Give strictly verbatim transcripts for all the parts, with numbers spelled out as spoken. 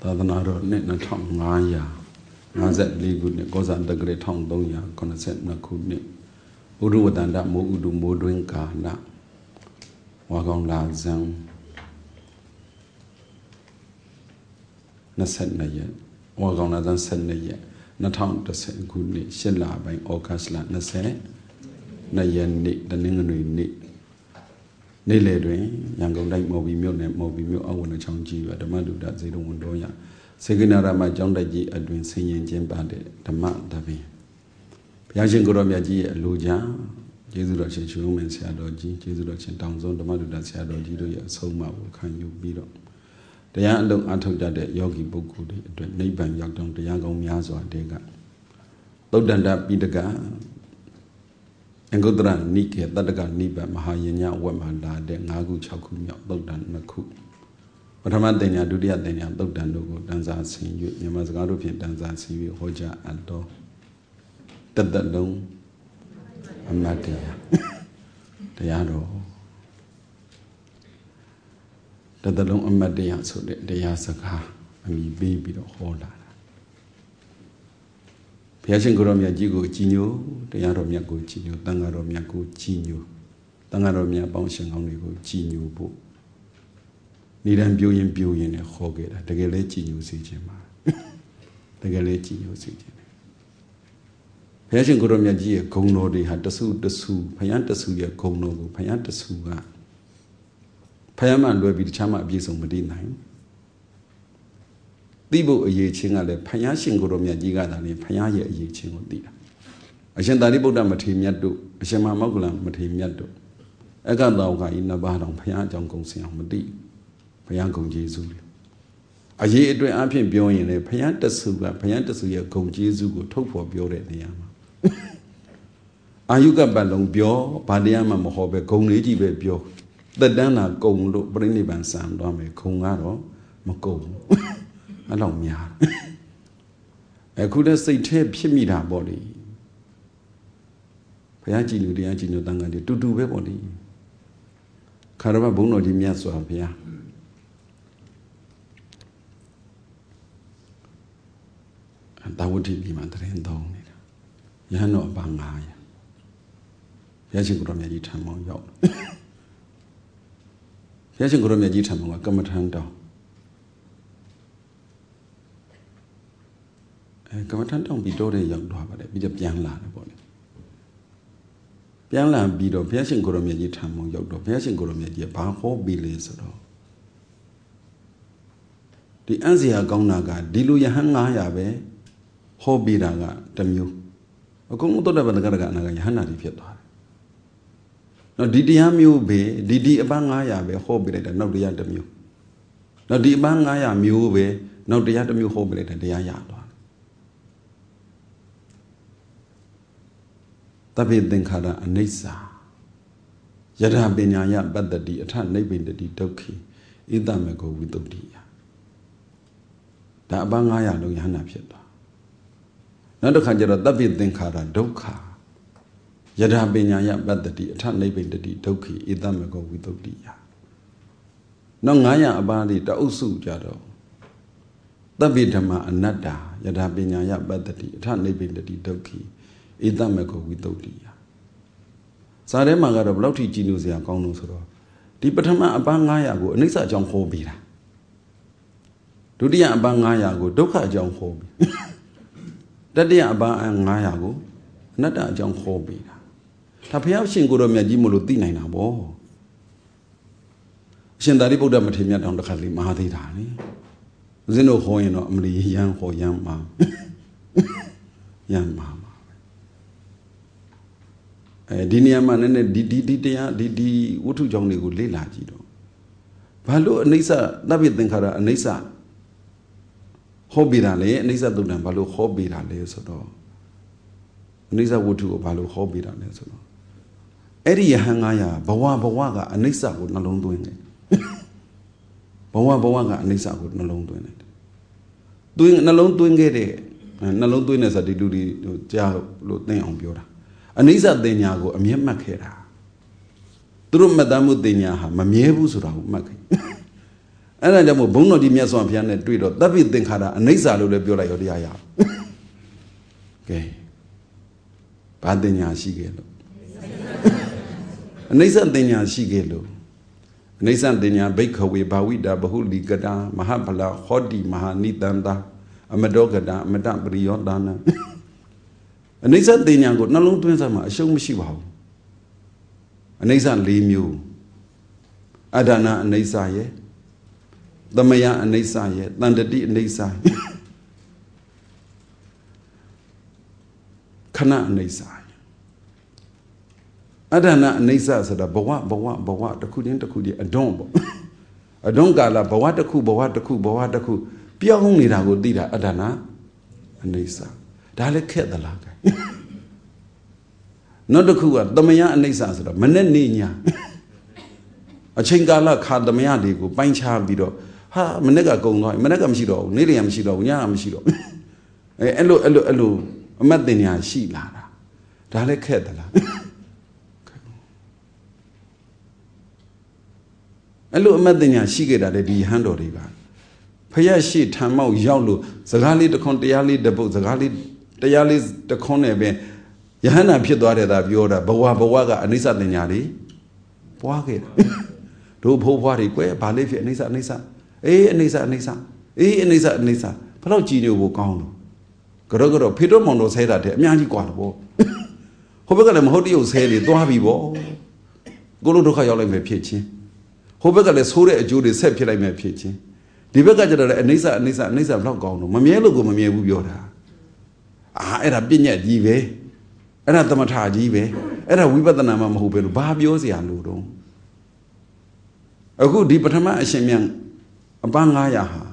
Tadanaro net na tong ngaya ngazet ligu ne koza dagre tong dong ya konaset na kuni uru wadanda mo udu mo doing ka na wagong la zang na set na ye wagong la zang set na ye na tong ta set kuni shin la bai August la na set na ye ni da ning nui niနေလေတွင်ရန်ကုန်တိုင်းမော်ဘီမြို့နယ်မော်ဘီမြို့အဝန်ချောင်းကြီးဓမ္မဒုဒဇေတဝန်တော်ရစေကနာရမကျောင်းတိုက်ကြီးအတွင်ဆင်ရင်ချင်းပါတဲ့ဓမ္မတပင်ဘုရားရှင်ကိုရောမြတ်ကြီးရဲ့အလိုချာကျေးဇူးတော်ရှင်ရှင်မင်းဆရာတော်ကြီးကျေးဇူးတော်ရှင်တောင်စွန်းဓမ္မဒုဒဆရာတော်ကြီးတို့ရဲ့အဆုံးအမကိုခံယူပြီးတော့တရားအလုံးအထောက်ကြတဲ့ယောဂီပုဂ္ဂိုလ်တွေအတွက်နိဗ္ဗာန်ရောက်တော့တရားကောင်းများစွာတည်းကသုတ်တန္တပိဋကအင်္ဂုတ္တရနိကေတတ္တကနိဗ္ဗာန်မဟာယညဝတ်မှာလာတဲ့၅ခု၆ခုမြောက်သုတ်တန်နှစ်ခုပထမတင်ညာဒုတိယတင်ညာသုတ်တန်တို့ကိုတန်စာဆင်၍မြန်မာစကားတို့ဖြင့်တန်စာဆင်၍ဟောကြားအပ်တော်တသက်လုံးအမတ်တရားတရားတော်တသက်လုံးအမတ်တရားဆိုတဲ့တရားစကားအမိပေးပြီးတော့ဟောလာဘုရားရှင်ကိုရောမြတ်ကြီးကိုကြည်ညိုတရားတော်မြတ်ကိုကြည်ညိုတန်ဃာတော်မြတ်ကိုကြည်ညိုတန်ဃာတော်မြတ်ပေါင်းရှင်ကောင်းတွေကိုကြည်ညိုဖို့နေတန်းပြိုးရင်ပြိုးရင်နဲ့ခေါ်ခဲ့တာတကယ်လဲကြည်ညိုစေခြင်းပါတကယ်လဲကြည်ညိုစေခြင်းဘုရားရှင်ကိုရောမြတ်ကြီးရဲ့ဂုဏ်တော်တွေဟာတဆုတဆုဘုရားတဆုရဲ့ဂုဏ်တော်ကိုဘုရားတဆုကဘုရားမှလွယ်ပြီးတခြားမှအပြည့်စုံမတည်နိုင်သိဖို့အရေးချင်းကလည်းဘုရားရှင်ကိုယ်တော်မြတ်ကြီးကသာလေဘုရားရဲ့အရေးချင်းကိုသိတာအရှင်သာရိပုတ္တမထေရမြတ်တို့အရှင်မမောက္ကလမထေရမြတ်တို့အကတောကဤနှစ်ပါးတော်ဘုရားအကြောင်းကုံစင်အောင်မသိဘုရားဂုဏ်ကျေးဇူးတွေအရေးအတွင်းအဖြစ်ပြောရင်လေဘုရားတဆူကဘုရားတဆူရဲ့ဂုဏ်ကျေးဇူးကိုထုတ်ဖော်ပြောတဲ့နေရာမှာအာယုကပတ်လုံးပြောဘာတရားမှမဟောပဲဂုဏ်လေးကြီးပဲပြောသက်တမ်းလာကုံလို့ပြိဋိဘံဆံသွားမယ်ဂုဏ်ကတော့မကုံအဲ့လောက်များအခုလည်းစိတ်แท้ဖြစ်မိတာပေါ့လေဘုရားကြည်ညိုတရားကြည်ညိုတန်ခါတွေတူတူပဲပေါ့လေခါရမဘုန်းတော်ကြီးမြတ်စွာဘုရားတာဝတိပြည်မှာတရင်တောင်းနေတာယဟန်တော်အပါငါးရာဘုရားရှင်ကိုရောမြတ်ကြီးထံမောင်းရောက်ဘုရားရှင်ကိုရောမြတ်ကြီးထံမောင်းကကမ္မထမ်းတောင်းကမ္မထမ်းတောင်းပြီးတော့တဲ့ရောက်သွားပါတယ်ပြီးတော့ပြန်လာတယ်ပေါ့လေပြန်လာပြီးတော့ဘုရားရှင်ကိုရောမြတ်ကြီးထံမောင်းရောက်တော့ဘုရားရှင်ကိုရောမြတ်ကြီးဘာဟောပြီးလဲဆိုတော့ဒီအံ့စရာကောင်းတာကဒီလိုယဟန်ငါးရာပဲဟောပြီးတာကတစ်မျိုးအကုန်လုံးသောတာပန်တက္ကရာအနာကယဟန်နာတိဖြစ်သွားတယ်နော်ဒီတရားမျိုးပဲဒီဒီအပန်းငါးရာပဲဟောပြီးလိုက်တာနောက်တရားတစ်မျိုးနော်ဒီအပန်းငါးရာမျိုးပဲနောက်တရားတစ်မျိုးဟောပြီးလိုက်တာတရားရသွားတပိသင်္ခါရအနိစ္စယထာပညာယပတ္တတိအထနိဗ္ဗိတတိဒုက္ခိဣတမေကောဝိတုဒ္ဓိယဒါအပန်းငါးရာလုံးယဟနာဖြစ်သွားနောက်တစ်ခါကျတော့တပိသင်္ခါရဒုက္ခယထာပညာယပတ္တတိအထနိဗ္ဗိတတိဒုက္ခိဣတမေကောဝိတုဒ္ဓိယနောက်ငါးရာအပန်းလေးတအုပ်စုကြတော့တပိဓမ္မအနတ္တယထာပညာယပတ္တတိအထနိဗ္ဗိတတိဒုက္ခိဣတမေကောဝိတုဒ္ဓိယစာထဲမှာကတော့ဘယ်လောက်ထိကြည်ညိုစရာကောင်းလို့ဆိုတော့ဒီပထမအပန်းငါးရာကိုအနိစ္စအကြောင်းဟောပြီးတာဒုတိယအပန်းငါးရာကိုဒုက္ခအကြောင်းဟောပြီးတတိယအပန်းငါးရာကိုအနတ္တအကြောင်းဟောပြီးတာဒါဘုရားရှင်ကိုယ်တော်မြတ်ကြီးမလို့သိနိုင်တာပေါ့အရှင်သာရိပုတ္တမထေရမြတ်တောင်တစ်ခါလေးမဟာသေးတာလေဦးဇင်းတို့ဟောရင်တော့အမလီရမ်းဟောရမ်းမှာရမ်းမှာအဲဒီနေရာမှာနည်းနည်းဒီဒီဒီတရားဒီဒီဝတ္ထုကြောင့်တွေကိုလေ့လာကြည့်တော့ဘာလို့အနိစ္စသဗ္ဗသင်္ခါရအနိစ္စဟောပြီးတာလဲအနိစ္စသုတ္တံဘာလို့ဟောပြီးတာလဲဆိုတော့အနိစ္စဝတ္ထုကိုဘာလို့ဟောပြီးတာလဲဆိုတော့အဲ့ဒီယဟန်ငါးရာဘဝဘဝကအနိစ္စကိုနှလုံးသွင်းတယ်ဘဝဘဝကအနိစ္စကိုနှလုံးသွင်းတယ်သွင်းနှလုံးသွင်းခဲ့တဲ့နှလုံးသွင်းတဲ့ဆိုဒီလူတွေကြားလို့သိအောင်ပြောတာအနိစ္စတင်ညာကိုအမြဲမှတ်ခဲ့တာသူတို့မှတ်သားမှုတင်ညာဟာမမြဲဘူးဆိုတာကိုမှတ်ခဲ့အဲ့ဒါကြောင့်မို့ဘုန်းတော်ကြီးမြတ်စွာဘုရားနဲ့တွေ့တော့သဗ္ဗသင်္ခါရအနိစ္စလို့လည်းပြောလိုက်ရောတရားရကဲဘာတင်ညာရှိခဲ့လို့အနိစ္စတင်ညာရှိခဲ့လို့အနိစ္စတင်ညာဘိက္ခဝေဘာဝိတာဘဟုလိကတာမဟာဗလာဟောတိမဟာနိတန္တာအမတောကတာအမတပရိယောဒါနအနိစ္စတင်ညာကိုနှလုံးသွင်းစမ်းမှာအရှုံးမရှိပါဘူးအနိစ္စ၄မျိုးအဒါနအနိစ္စရဲ့သမယအနိစ္စရဲ့တန်တတိအနိစ္စခဏအနိစ္စအဒါနအနိစ္စဆိုတာဘဝဘဝဘဝတစ်ခုချင်းတစ်ခုချင်းအဒွန်းပေါ့အဒွန်းကာလဘဝတစ်ခုဘဝတစ်ခုဘဝတစ်ခုပြောင်းနေတာကိုသိတာအဒါနအနိစ္စဒါလည်းခက်သလားကဲနောက်တစ်ခုကသမယအနိစ္စဆိုတော့မနဲ့နေညာအချိန်ကာလခါသမယတွေကိုပိုင်းခြားပြီးတော့ဟာမနေ့ကကုံသွားမနေ့ကမရှိတော့ဘူးနေ့လည်ကမရှိတော့ဘူးညကမရှိတော့ဘူးအဲအဲ့လိုအဲ့လိုအဲ့လိုအမတ်တင်ညာရှိလာတာဒါလည်းခက်သလားအဲ့လိုအမတ်တင်ညာရှိခဲ့တာလေဒီဟန်တော်တွေကဖယားရှိထံမောက်ရောက်လို့စကားလေးတစ်ခွန်းတရားလေးတစ်ပုတ်စကားလေးတရားလေးတစ်ခွန်းနဲ့ပဲယဟန္တာဖြစ်သွားတယ်သာပြောတာဘဝဘဝကအနိစ္စတင်ညာလေးပွားခဲ့တာတို့ဖိုးဖွားတွေကွယ်ဘာလေးဖြစ်အနိစ္စအနိစ္စအေးအနိစ္စအနိစ္စအေးအနိစ္စအနိစ္စဘယ်တော့ကြည်နေဖို့ကောင်းလို့ကတော့ကတော့ဖေတော့မောင်တော်ဆဲတာတဲ့အများကြီးกว่าတော့ဟိုဘက်ကလည်းမဟုတ်တရုပ်ဆဲနေသွားပြီပေါ့ကိုလိုဒုက္ခရောက်လိုက်မယ်ဖြစ်ချင်းဟိုဘက်ကလည်းဆိုးတဲ့အကျိုးတွေဆက်ဖြစ်လိုက်မယ်ဖြစ်ချင်းဒီဘက်ကကျတော့လည်းအနိစ္စအနိစ္စအနိစ္စဘယ်တော့ကောင်းလို့မမြဲလို့ကိုမမြဲဘူးပြောတာအာအဲ့ဒါပြည့်ညက်ကြီးပဲအဲ့ဒါသမထကြီးပဲအဲ့ဒါဝိပဿနာမှမဟုတ်ပဲလို့ဘာပြောစရာလို့တော့အခုဒီပထမအရှင်မြတ်အပန်းငါးရာဟာ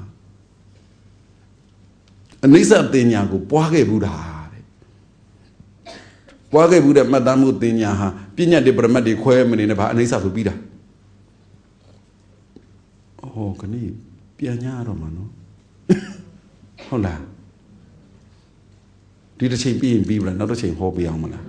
အနိစ္စတင်ညာကိုပွားခဲ့ဘူးတာတဲ့ပွားခဲ့ဘူးတဲ့မှတ်သားမှုတင်ညာဟာပြည့်ညတ်တွေပရမတ်တွေခွဲမနေနဲ့ဘာအနိစ္စဆိုပြီးတာဟောခဏိပြန်ညာတော့မှာနော်ဟုတ်လားဒီတစ်ချိန်ပြီးရင်ပြီးပြီလားနောက်တစ်ချိန်ဟောပြအောင်မလား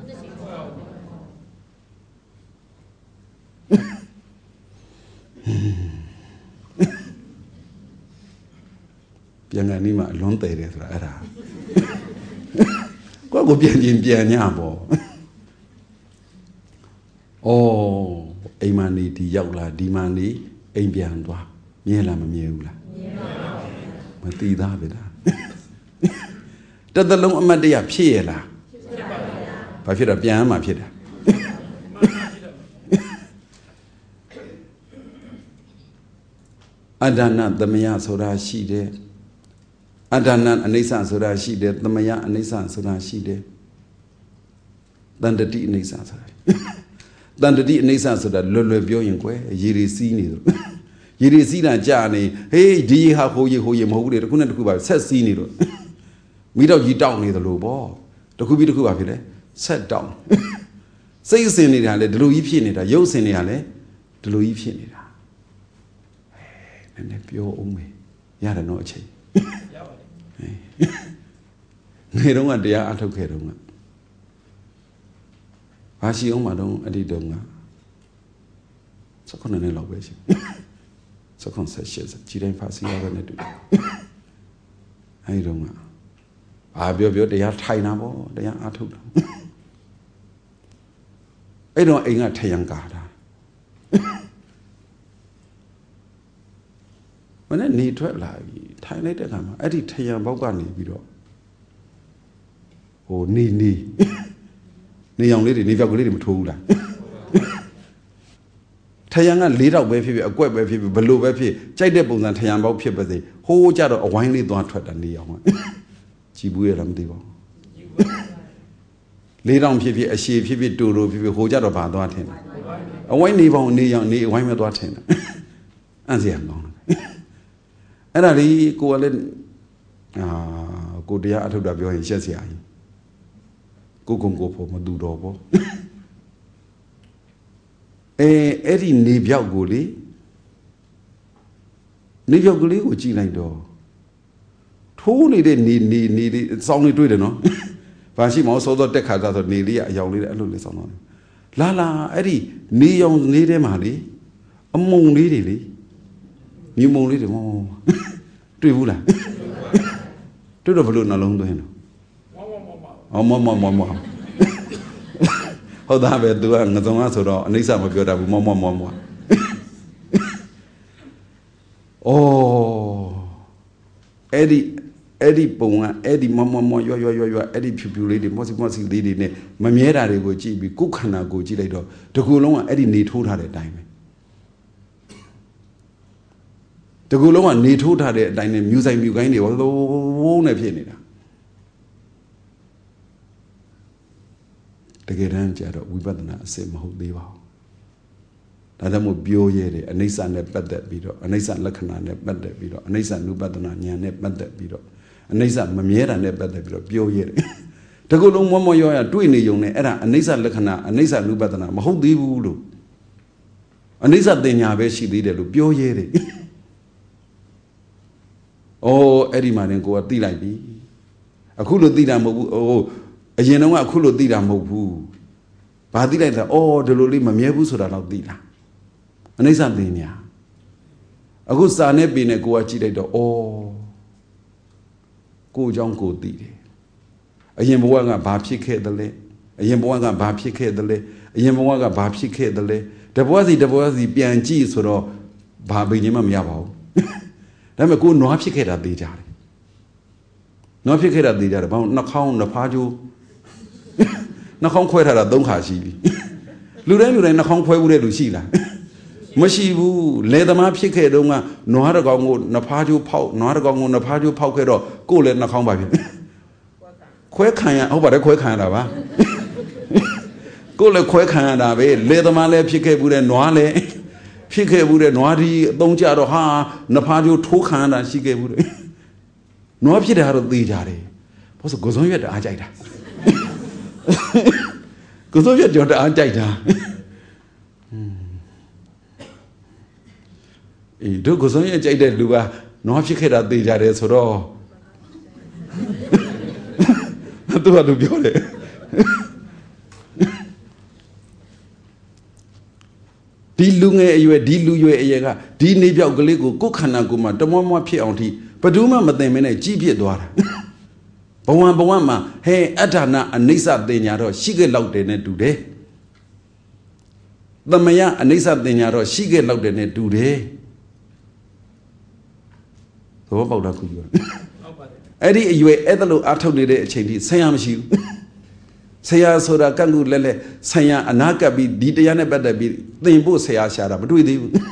ပြန်ကနေမှအလွန်တည်တယ်ဆိုတာအဲ့ဒါကိုယ့်ကိုပြန်ချင်းပြန်ညပေါ့ဩအိမ်မနေဒီရောက်လာဒီမနေအိမ်ပြန်သွားမြဲလားမမြဲဘူးလားမြဲပါဘူးမသိသားပဲလားတသက်လုံးအမတ်တရဖြစ်ရလားဖြစ်ပါဗျာဘာဖြစ်တော့ပြန်မှဖြစ်တာအဒါနသမယဆိုတာရှိတယ်အဒါနအနိစ္စဆိုတာရှိတယ်သမယအနိစ္စဆိုတာရှိတယ်တန်တတိအနိစ္စဆိုတာတန်တတိအနိစ္စဆိုတာလွယ်လွယ်ပြောရင်ကွယ်ရေရီစီးနေတယ်ရေရီစီးတာကြာနေဟေးဒီရေဟာဟိုရေဟိုရေမဟုတ်ဘူးလေတစ်ခုနဲ့တစ်ခုပါဆက်စီးနေတော့မိတော့ကြီးတောက်နေတယ်လို့ပေါ့တစ်ခုပြီးတစ်ခုပါဖြစ်တယ်ဆက်တောက်စိတ်အစဉ်နေတာလေဒီလိုကြီးဖြစ်နေတာရုပ်အစဉ်နေတာလေဒီလိုကြီးဖြစ်နေတာနည်းနည်းပြောအောင်မေရတယ်နော်အချိန်ရပါတယ်နေတော့ကတရားအထုတ်ခဲ့တော့ကဘာရှိအောင်မတော့အတိတုံးကစခုနှစ်နှစ်လောက်ပဲရှိစခုဆက်ရှစ်ကြည်တိုင်းဖာစီရပဲနဲ့တူအဲဒီတော့ကဘာပြောပြောတရားထိုင်တာပေါ့တရားအထုတ်တာအဲ့တော့အိမ်ကထယံကာတာမနဲ့နေထွက်လာပြီထိုင်လိုက်တဲ့အခါမှာအဲ့ဒီထယံဘောက်ကနေပြီးတော့ဟိုနေနေနေအောင်လေးတွေနေပြောက်ကလေးတွေမထိုးဘူးလားထယံကလေးတော့ပဲဖြစ်ဖြစ်အကွက်ပဲဖြစ်ဖြစ်ဘလို့ပဲဖြစ်ကြိုက်တဲ့ပုံစံထယံဘောက်ဖြစ်ပါစေဟိုးကြတော့အဝိုင်းလေးသွားထွက်တာနေအောင်ကကြည်ဘူးရလားမသိပါဘူးလေးတောင်ဖြစ်ဖြစ်အရှည်ဖြစ်ဖြစ်တူတူဖြစ်ဖြစ်ဟိုကြတော့ဘာသွားထင်တယ်အဝိုင်းနေပေါင်းနေအောင်နေအဝိုင်းမသွားထင်တယ်အန်စီရကောင်းတယ်အဲ့ဒါလေးကိုကလည်းအာကိုတရားအထုတ်တာပြောရင်ရှက်စရာကြီးကိုကုံကိုဖို့မတူတော့ဘောအဲအဲ့ဒီနေပြောက်ကိုလေနေပြောက်ကလေးကိုကြည့်လိုက်တော့ထိုးနေတဲ့နေနေနေလေးစောင်းလေးတွေ့တယ်နော်ဘာရှိမအောင်စောစောတက်ခါသားဆိုနေလေးကအယောင်လေးအဲ့လိုလေးစောင်းတော့လာလာအဲ့ဒီနေရောင်နေထဲမှာလေအမုံလေးတွေလေမြူမုံလေးတွေမောမောတွေ့ဘူးလားတွေ့တော့ဘလို့နှလုံးသွင်းတော့အော်မောမောမောမောဟုတ်သားပဲ तू ကငစုံကဆိုတော့အနိစ္စမပြောတတ်ဘူးမောမောမောမောအိုးအဲ့ဒီအဲ့ဒီပုံကအဲ့ဒီမောမောမောရွရွရွရွအဲ့ဒီဖြူဖြူလေးတွေမောစီမောစီလေးတွေနဲ့မမြဲတာတွေကိုကြည့်ပြီးကိုယ်ခန္ဓာကိုကြည့်လိုက်တော့တကူလုံးကအဲ့ဒီနေထိုးထားတဲ့အတိုင်းပဲတကူလုံးကနေထိုးထားတဲ့အတိုင်းနဲ့မြူဆိုင်မြူကိုင်းတွေဝုန်းနဲ့ဖြစ်နေတာတကယ်တမ်းကျတော့ဝိပဿနာအစစ်မဟုတ်သေးပါဘူးဒါကြောင့်မို့ပြောရဲတယ်အနိစ္စနဲ့ပတ်သက်ပြီးတော့အနိစ္စလက္ခဏာနဲ့ပတ်သက်ပြီးတော့အနိစ္စနုပဒနာဉာဏ်နဲ့ပတ်သက်ပြီးတော့အနိစ္စမမြဲတာနဲ့ပတ်သက်ပြီးတော့ပြောရဲတယ်တကူလုံးမောမောရောရတွေ့နေုံနဲ့အဲ့ဒါအနိစ္စလက္ခဏာအနိစ္စနုပဒနာမဟုတ်သေးဘူးလို့အနိစ္စတင်ညာပဲရှိသေးတယ်လို့ပြောရဲတယ်အိုးအဲ့ဒီမှာတင်ကိုကသိလိုက်ပြီအခုလို့သိတာမဟုတ်ဘူးအိုးအရင်တော့ကအခုလို့သိတာမဟုတ်ဘူးဘာသိလိုက်တာအော်ဒီလိုလေးမမြဲဘူးဆိုတာတော့သိတာအနိစ္စတင်ညာအခုစာနဲ့ပေနဲ့ကိုကကြည့်လိုက်တော့အော်ကိုအကြောင်းကိုသိတယ်အရင်ဘဝကဘာဖြစ်ခဲ့သလဲအရင်ဘဝကဘာဖြစ်ခဲ့သလဲအရင်ဘဝကဘာဖြစ်ခဲ့သလဲတဘဝစီတဘဝစီပြန်ကြည့်ဆိုတော့ဘာဘိန်းမှမရပါဘူးဒါပေမဲ့ကိုနွားဖြစ်ခဲ့တာသိကြတယ်နွားဖြစ်ခဲ့တာသိကြတယ်ဘာလို့နှာခေါင်းနှဖားကျိုးနှာခေါင်းခွဲထားတာသုံးခါရှိပြီလူတိုင်းလူတိုင်းနှာခေါင်းခွဲဘူးတဲ့လူရှိလားမရှိဘူးလေသမားဖြစ်ခဲ့တုန်းကနွားတကောင်ကိုနှဖားကျိုးဖောက်နွားတကောင်ကိုနှဖားကျိုးဖောက်ခဲ့တော့ကိုယ်လည်းနှာခေါင်းပါဖြစ်ခွဲခံရဟုတ်ပါတယ်ခွဲခံရတာပါကိုယ်လည်းခွဲခံရတာပဲလေသမားလည်းဖြစ်ခဲ့ဘူးတဲ့နွားလည်းဖြစ်ခဲ့ဘူးတဲ့နွားဒီအသုံးကြတော့ဟာနှဖားကျိုးထိုးခံရတာရှိခဲ့ဘူးတဲ့နွားဖြစ်တာတော့သိကြတယ်ဘာလို့ကိုစုံရွက်တအားကြိုက်တာကိုစုံရွက်ကြော်တအားကြိုက်တာအေးတို့ကိုစုံရွက်ကြိုက်တဲ့လူကနွားဖြစ်ခဲ့တာသိကြတယ်ဆိုတော့သူကသူပြောတယ်ဒီလူငယ်အရွယ်ဒီလူရွယ်အရွယ်ကဒီနေပြောက်ကလေးကိုကိုယ်ခန္ဓာကိုယ်မှာတမွားမွားဖြစ်အောင်ထိဘယ်သူမှမသိမနဲ့ကြီးပြစ်သွားတာဘဝဘဝမှာဟဲအဋ္ဌာဏအနိစ္စတင်ညာတော့ရှိခဲ့လောက်တယ်နဲ့တူတယ်သမယအနိစ္စတင်ညာတော့ရှိခဲ့လောက်တယ်နဲ့တူတယ်သဘောပေါက်တာခုပြောဟုတ်ပါတယ်အဲ့ဒီအရွယ်အဲ့ဒါလို့အားထုတ်နေတဲ့အချိန်ထိဆရာမရှိဘူးဆရာဆိုတာကန့်ကူလဲလဲဆရာအနာကပ်ပြီးဒီတရားနဲ့ပတ်သက်ပြီးသင်ဖို့ဆရာရှာတာမတွေ့သေးဘူး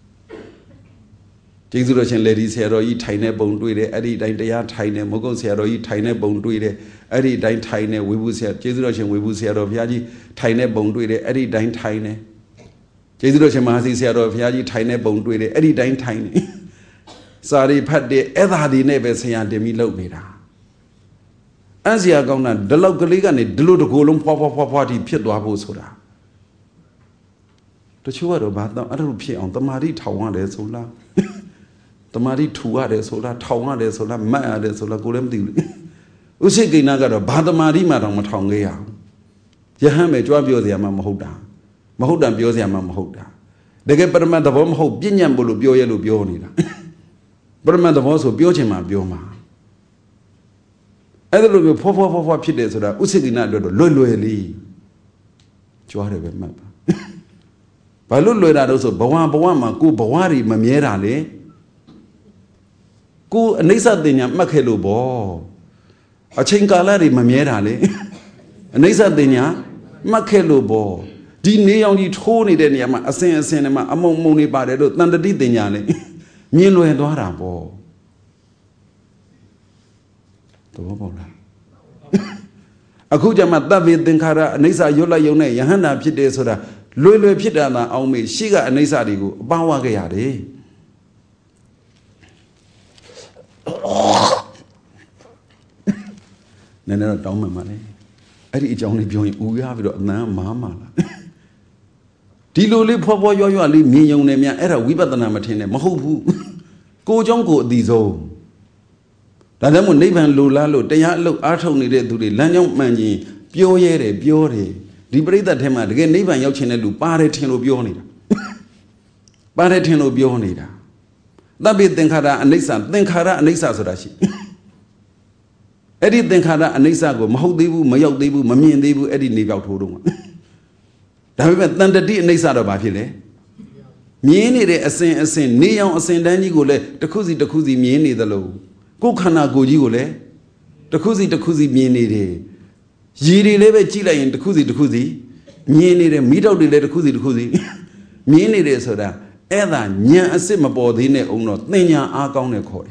ကျေးဇူးတော်ရှင်လေဒီဆရာတော်ကြီးထိုင်နေပုံတွေ့တယ်အဲ့ဒီအတိုင်းတရားထိုင်နေမဟုတ်ဆရာတော်ကြီးထိုင်နေပုံတွေ့တယ်အဲ့ဒီအတိုင်းထိုင်နေဝေဘူးဆရာကျေးဇူးတော်ရှင်ဝေဘူးဆရာတော်ဘုရားကြီးထိုင်နေပုံတွေ့တယ်အဲ့ဒီအတိုင်းထိုင်နေကျေးဇူးတော်ရှင်မဟာစီဆရာတော်ဘုရားကြီးထိုင်နေပုံတွေ့တယ်အဲ့ဒီအတိုင်းထိုင်နေစာရီဖတ်တဲ့အဲ့ဒါဒီနဲ့ပဲဆရာတင်ပြီးလုပ်နေတာအဆရာကောင်းတာဒီလောက်ကလေးကနေဒီလိုတကူလုံးဖွားဖွားဖွားဖွားတီဖြစ်သွားဖို့ဆိုတာတချို့ကတော့ဘာတော့အဲ့လိုဖြစ်အောင်တမာတိထောင်ရတယ်ဆိုလားတမာတိထူရတယ်ဆိုလားထောင်ရတယ်ဆိုလားမတ်ရတယ်ဆိုလားကိုလည်းမသိဘူးဥစိတ်ကိန်းကတော့ဘာတမာတိမှတော့မထောင်ခဲ့ရဘူးယဟန်ပဲကြွားပြောစရာမှမဟုတ်တာမဟုတ်တာပြောစရာမှမဟုတ်တာတကယ်ပရမတ်သဘောမဟုတ်ပြဉ္ညာဘလို့ပြောရဲလို့ပြောနေတာပရမတ်သဘောဆိုပြောချင်မှပြောမှာအဲ့ဒါလိုမျိုးဖွားဖွားဖွားဖွားဖြစ်တယ်ဆိုတာဥစိတ်ကိန်းအတွက်တော့လွယ်လွယ်လေးကြွားတယ်ပဲမှတ်ပါဘာလို့လွယ်တာတော့ဆိုဘဝဘဝမှာကိုဘဝတွေမမြဲတာလေကိုအနိစ္စတင်ညာမှတ်ခဲ့လို့ဗောအချိန်ကာလတွေမမြဲတာလေအနိစ္စတင်ညာမှတ်ခဲ့လို့ဗောဒီနေအောင်ကြီးထိုးနေတဲ့နေရာမှာအစင်အစင်တွေမှာအမုံမုံတွေပါတယ်လို့တန်တတိတင်ညာလေမြင်လွယ်သွားတာဗောတော်ဘောလားအခုကျမှတပ်ဝေသင်္ခါရအနိစ္စရွတ်လိုက်ရုံနဲ့ယဟန္တာဖြစ်တယ်ဆိုတာလွယ်လွယ်ဖြစ်တာသာအောင်မေရှိကအနိစ္စတွေကိုအပေါင်းဝခဲ့ရတယ်နည်းနည်းတော့တောင်းမှန်ပါလေအဲ့ဒီအကြောင်းလေးပြောရင်ဦးရပြီးတော့အနမ်းမားမာလာဒီလိုလေးဖွားဖွားရွရွလေးမြင်ယုံနေမြန်အဲ့ဒါဝိပဿနာမထင်နဲ့မဟုတ်ဘူးကိုเจ้าကိုအတိဆုံးဒါကြောင့်မို့နိဗ္ဗာန်လိုလားလို့တရားအလုပ်အားထုတ်နေတဲ့သူတွေလမ်းကြောင်းမှန်ခြင်းပြောရဲတယ်ပြောတယ်ဒီပရိသတ်ထဲမှာတကယ်နိဗ္ဗာန်ရောက်ချင်တဲ့လူပါတယ်ထင်လို့ပြောနေတာပါတယ်ထင်လို့ပြောနေတာ Tabi Tenkara Anisa, Tenkara Anisa Sodashi. Eddie Tenkara Anisa go, Mahodibu, Mayodibu, Mami Debu, Eddie Nibal Torum. Then the D Nisa of Bafile. Mieni de Assin, Assin, Neon, Assin, Danny Gole, the Kuzi, the Kuzi, Mieni the low. Go Kana go Gole, the Kuzi, the Kuzi, Mieni de. Yiri leve Chile in the Kuzi, the Kuzi, Mieni de Mido de the Kuzi, the Kuzi, Mieni de Soda, Eda, Nya Asimabo, the Ne Uno, Nenya Agone Kori.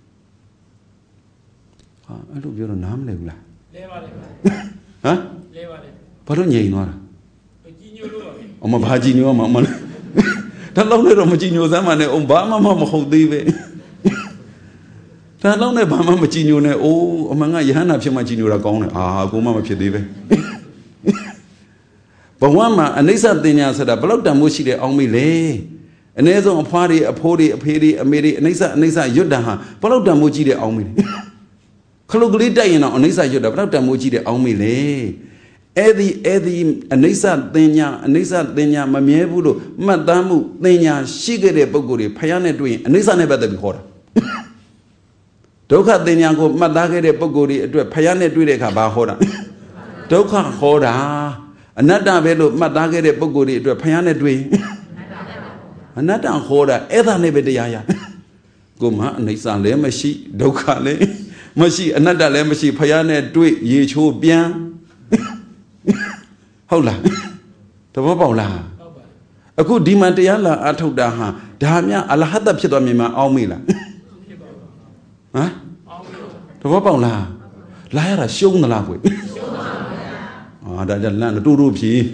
I look your name, Leva. Huh? Pardon ye, Nora. On my Bajino, Mamma. The longer of Magino Zamane, Obama, Mamma, hold Dave. The longer Bama Magino, oh, among a Yana Pimagino Ragone, ah, go Mamma Pidive. But one man, and they said, Dina said, I blocked the Mushi de Omile. And there's a party, a podi, a pedi, a medi, and they said, and they said, Yudaha, blocked the Muji de Omile. Cologli Diana on Nisa Yuda, blocked the Muji de Omile. Eddie, Eddie, Anisa, Denya, Anisa, Denya, Mamiebudo, Madamu, Denya, Shigere Boguri, Payane doing, Anisa never the before. Doka Denya go, Madagere Boguri, Payane Dude Kabahora. Doka Hoda, another velo, Madagere Boguri, Payane doing. Another Hoda, Eda never the Yaya. Goma, Nisa Lemashi, Doka Le, Mashi, another Lemashi, Payane do it, ye cho bien. Hola, the Bobola. A good Dimatiala, I told Daha, Damia, Alahada Pidomima, Almila. Huh? The Bobola. Lyra, show the love. Ah, that land, two rupees.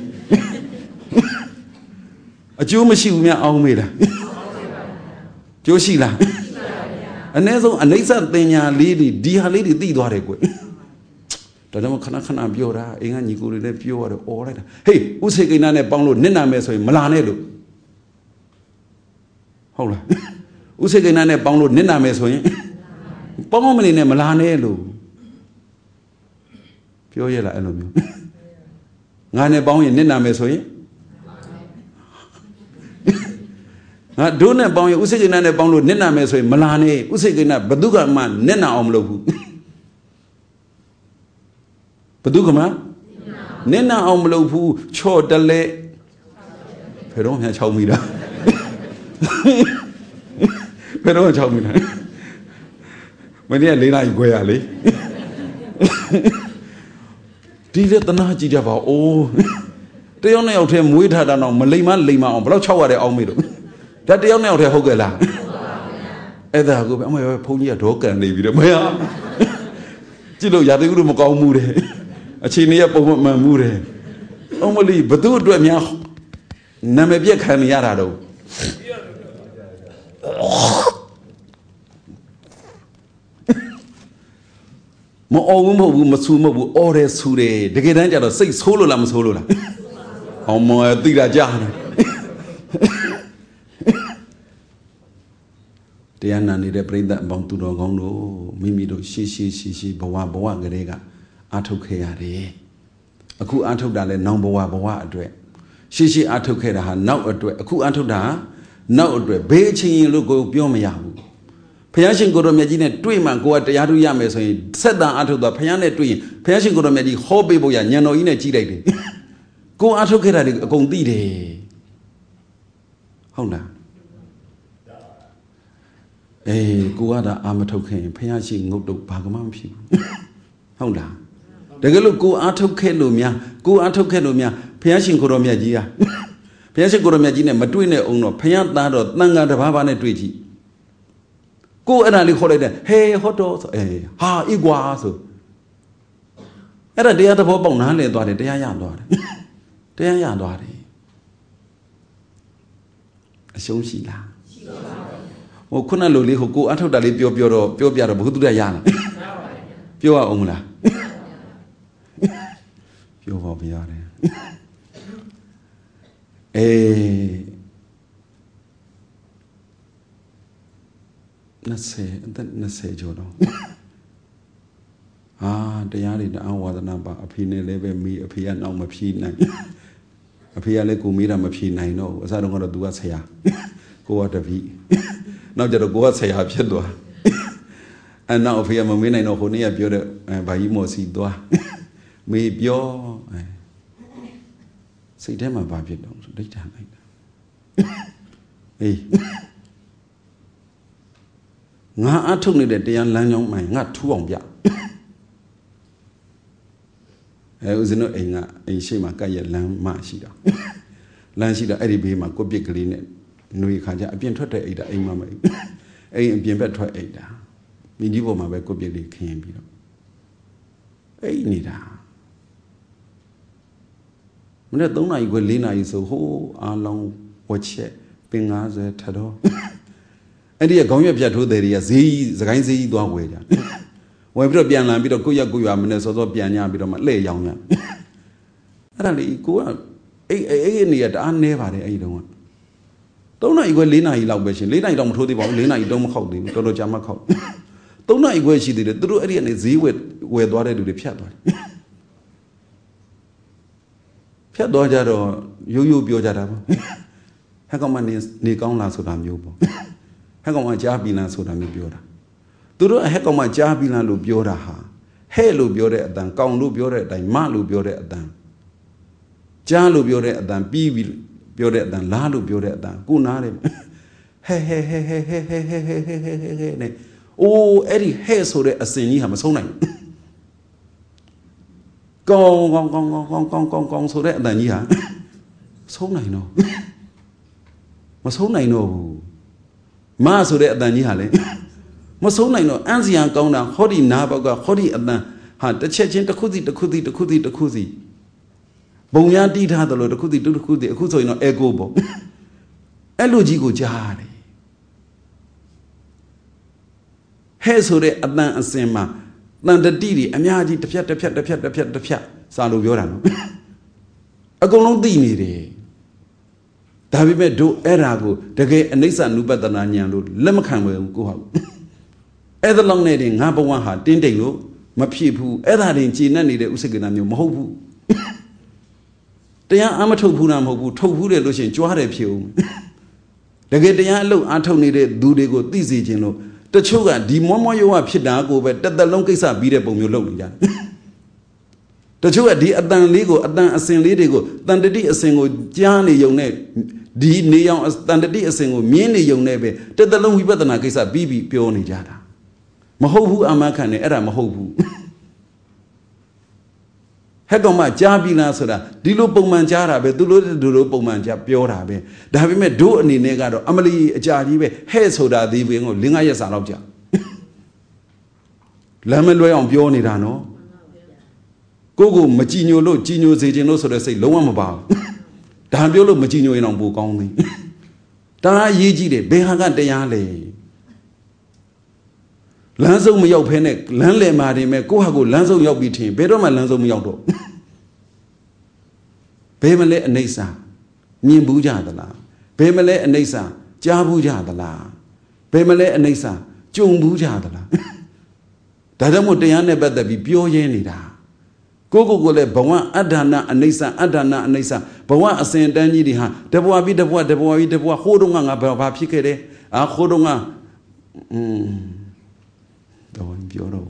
A Jew machine, Almila. Joshila. And there's a Nasa Denya lady, dear lady, Dido. Don't can I be your and you go to the pure or hey, who's taking on a bungalow, Nina Meso, Milanello? Hold on. Who's taking on a bungalow, Nina Meso? Bomb in a Milanello. Pure yellow, I love you. Nine bong in Nina Meso. Not doing a bong, who's taking on a bungalow, Nina Meso, Milane, who's taking a Baduga man, Nina Omlo. Padugama? Nena Omlopu, Cho Dale. Pero me told me that. Pero told me that. When they are Lena Guayali. Did it the Naji Java? Oh, they only out him with her than on Malima Lima on Blochowa de Almido. That they only out here Hogala. Either go by my pony a dog and leave it. Chilo Yadu Mokau a chinia po mamure. Only Badu do me out. Namabia Caniarado. Mo omo Masuma will order Sude, the Gedanja six hololam solola. Oh, my Dira Jana. Diana need a brain that bound to Dogondo, Mimido, Shishi, Shishi, Boa, Boa, Garega. Atokea. A coup Antodale, number one, Boa, address. Shishi Atokea, now address. A coup Antoda, now address. Beijing logo, Biomiahu. Payashin go to Medina, Twima, go at the Yadu Yames, set down out of the Payane Twin. Payashin go to Medi, Hobby Boya, Yano in a Chile. Go Atokea, a Gondide. Hold on. Eh, go out of Amatoke, Payashin go to Pagaman people. Hold on. The girl go out of Kelumia, go out of Kelumia, Piashin Koromia Gia. Piashin Koromia Gina, Matuine Uno, Payat Nado, Nanga the Havana Twitchy. Go and I holiday, hey, hotos, eh, ha, iguazo. At a day at the Bobon, Halley, daughter, they are young daughter. They are young daughter. A show she la. Oh, Kuna Luli who go out of the Lipio Pio Pio Pio Buddha Yana. Pure Umla. Pure Viare. Eh, let's say, let's say, Jodo. Ah, the Yari, the hour, the number, a penny, level me, a piano, my pin. A piano, go meet a machine, I know, as I don't want to do us here. Go out of V. နောက်ကြတော့ကိုကဆရာဖြစ်သွားအဲ့နောက်အဖေကမမေးနိုင်တော့ဟိုနေ့ကပြောတဲ့ဘာကြီးမော်စီသွားမေးပြောစိတ်ထဲမှာဘာဖြစ်တော့ဆိုဒိဋ္ဌာန်လိုက်တာအေးငါအထုတ်နေတဲ့တရားလမ်းကြောင်းမှငါထူအောင်ပြအဲဦးဇင်းတို့အိမ်ကအိမ်ရှိမှကပ်ရလမ်းမရှိတာလမ်းရှိတာအဲ့ဒီဘေးမှာကိုပစ်ကလေးနဲ့နှွေခါကြအပြင်ထွက်တဲ့အိမ်တာအိမ်မှာမအိမ်အိမ်အပြင်ဘက်ထွက်အိမ်တာမိဒီပေါ်မှာပဲကိုပစ်လေးခင်းပြီးတော့အိမ်နေတာမနေ့သုံးနာရီခွဲလေးနာရီဆိုဟိုးအားလုံးဝက်ချက်ပင်ငါးဆယ်ထတော့အဲ့ဒီကခေါင်းရွက်ပြတ်ထိုးတယ်တွေကဈေးစကိုင်းဈေးသွားဝယ်ကြဝယ်ပြီးတော့ပြန်လာပြီးတော့ကိုရက်ကိုရွာမနေ့စောစောပြန်ညပြီးတော့မှလှည့်ရောင်းညအဲ့ဒါလေကိုကအဲ့အဲ့နေရတအားနဲပါတယ်အဲ့ဒီတုန်းကသုံးနာရီခွဲလေးနာရီလောက်ပဲရှင်လေးနာရီတော့မထိုးသေးပါဘူးလေးနာရီတော့မခောက်သေးဘူးတော်တော်ကြာမှခောက်သုံးနာရီခွဲရှိသေးတယ်သူတို့အဲ့ဒီကနေဈေးဝယ်ဝယ်သွားတဲ့လူတွေဖြတ်သွားတယ်ဖြတ်သွားကြတော့ရိုးရိုးပြောကြတာပေါ့ဟဲ့ကောင်မနေနေကောင်းလားဆိုတာမျိုးပေါ့ဟဲ့ကောင်မကြားပြီလားဆိုတာမျိုးပြောတာသူတို့ဟဲ့ကောင်မကြားပြီလားလို့ပြောတာဟာဟဲ့လို့ပြောတဲ့အတန်ကောင်လို့ပြောတဲ့အတိုင်းမလို့ပြောတဲ့အတန်ကြားလို့ပြောတဲ့အတန်ပြီးပြီပြောတဲ့အတန်လားလို့ပြောတဲ့အတန်ကိုနားတယ်ဟဲ့ဟဲ့ဟဲ့ဟဲ့ဟဲ့ဟဲ့ဟဲ့ဟဲ့ဟဲ့ဟဲ့ဟဲ့ဟဲ့ဟဲ့နဲ့အိုးအဲ့ဒီဟဲ့ဆိုတဲ့အစင်ကြီးဟာမဆုံးနိုင်ဘူးကောင်းကောင်းကောင်းကောင်းကောင်းကောင်းကောင်းကောင်းဆိုတဲ့အတန်ကြီးဟာဆုံးနိုင်တော့မဆုံးနိုင်တော့ဘူးမဆိုတဲ့အတန်ကြီးဟာလေမဆုံးနိုင်တော့အန်းစီယံကောင်းတာဟောဒီနာဘောက်ကဟောဒီအတန်ဟာတစ်ချက်ချင်းတစ်ခုစီတစ်ခုစီတစ်ခုစီတစ်ခုစီဘုံရတီးထားတယ်လို့တစ်ခုစီတစ်ခုစီအခုဆိုရင်တော့အေကိုပေါ့အဲ့လိုကြီးကိုကြားတယ်ဟဲ့ဆိုတဲ့အတန်အစင်မှာတန်တတိတွေအများကြီးတစ်ဖြတ်တစ်ဖြတ်တစ်ဖြတ်တစ်ဖြတ်တစ်ဖြတ်စာလို့ပြောတာနော်အကုန်လုံးသိနေတယ်ဒါပေမဲ့တို့အဲ့ဒါကိုတကယ်အနိစ္စနုပတ္တနာဉာဏ်လို့လက်မခံဘူးကိုဟုတ်အဲ့ဒါလောက်နဲ့တင်ငါဘဝဟာတင်းတိမ်လို့မဖြစ်ဘူးအဲ့ဒါတင်ကြည်နဲ့နေတဲ့ဥစ္စေကနာမျိုးမဟုတ်ဘူးတရားအမထုတ်ဘူးလားမဟုတ်ဘူးထုတ်ဘူးတယ်လို့ရှိရင်ကြွားတယ်ဖြစ်ဦးတကယ်တရားအလုပ်အားထုတ်နေတဲ့သူတွေကိုသိစေခြင်းလို့တချို့ကဒီမောမောယောဝဖြစ်တာကိုပဲတစ်သက်လုံးကိစ္စပြီးတဲ့ပုံမျိုးလုပ်နေကြတယ်တချို့ကဒီအတန်လေးကိုအတန်အစင်လေးတွေကိုတန်တတိအစင်ကိုကြားနေုံနဲ့ဒီနေအောင်တန်တတိအစင်ကိုမြင်းနေုံနဲ့ပဲတစ်သက်လုံးဝိပဿနာကိစ္စပြီးပြီးပြောနေကြတာမဟုတ်ဘူးအမှန်ခံတယ်အဲ့ဒါမဟုတ်ဘူးဟဲ့ကောင်မကြားပြီလားဆိုတာဒီလိုပုံမှန်ကြားတာပဲသူတို့တို့လိုပုံမှန်ကြားပြောတာပဲဒါပေမဲ့တို့အနေနဲ့ကတော့အမလီအကြာကြီးပဲဟဲ့ဆိုတာဒီဘင်းကိုလင်းငါရက်စာလောက်ကြာလမ်းမလွဲအောင်ပြောနေတာနော်ကိုကိုမကြည်ညိုလို့ကြည်ညိုစေခြင်းလို့ဆိုတဲ့စိတ်လုံးဝမပါဘူးဒါပြောလို့မကြည်ညိုရင်တော့ပိုကောင်းသေးဒါအရေးကြီးတယ်ဘယ်ဟာကတရားလဲလမ်းဆုံးမရောက်ဖဲနဲ့လမ်းလည်မာနေမဲ့ကိုဟာကိုလမ်းဆုံးရောက်ပြီးထင်ဘယ်တော့မှလမ်းဆုံးမရောက်တော့ဘယ်မလဲအနိစ္စမြင်ဘူးကြသလားဘယ်မလဲအနိစ္စကြားဘူးကြသလားဘယ်မလဲအနိစ္စကြုံဘူးကြသလားဒါကြောင့်မို့တရားနဲ့ပတ်သက်ပြီးပြောရင်းနေတာကိုကိုကိုလည်းဘဝအဋ္ဌာဏအနိစ္စအဋ္ဌာဏအနိစ္စဘဝအစဉ်တန်းကြီးတွေဟာတဘဝပြီးတဘဝတဘဝပြီးတဘဝဟိုးတုန်းကငါဘာဖြစ်ခဲ့တယ်အာဟိုးတုန်းကอืมတော့ပြောတော့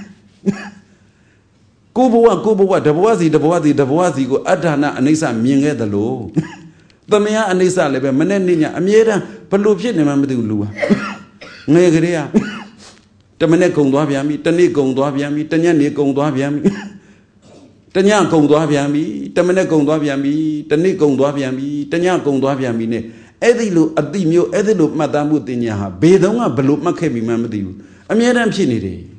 ကိုဘဝကိုဘဝတဘဝစီတဘဝစီတဘဝစီကိုအဋ္ဌာဏအနိစ္စမြင်ခဲ့သလိုသမယအနိစ္စလည်းပဲမနဲ့နေ့ညအမြဲတမ်းဘလို့ဖြစ်နေမှမသိဘူးလူဟာငယ်ကလေးကတမနဲ့ကုံသွားပြန်ပြီတနေ့ကုံသွားပြန်ပြီတညနေကုံသွားပြန်ပြီတညကုံသွားပြန်ပြီတမနဲ့ကုံသွားပြန်ပြီတနေ့ကုံသွားပြန်ပြီတညကုံသွားပြန်ပြီနဲ့အဲ့ဒီလိုအတိမျိုးအဲ့ဒီလိုမှတ်သားမှုတင်ညာဟာဘေတုံးကဘလို့မှတ်ခဲ့ပြီမှမသိဘူးအမြဲတမ်းဖြစ်နေတယ်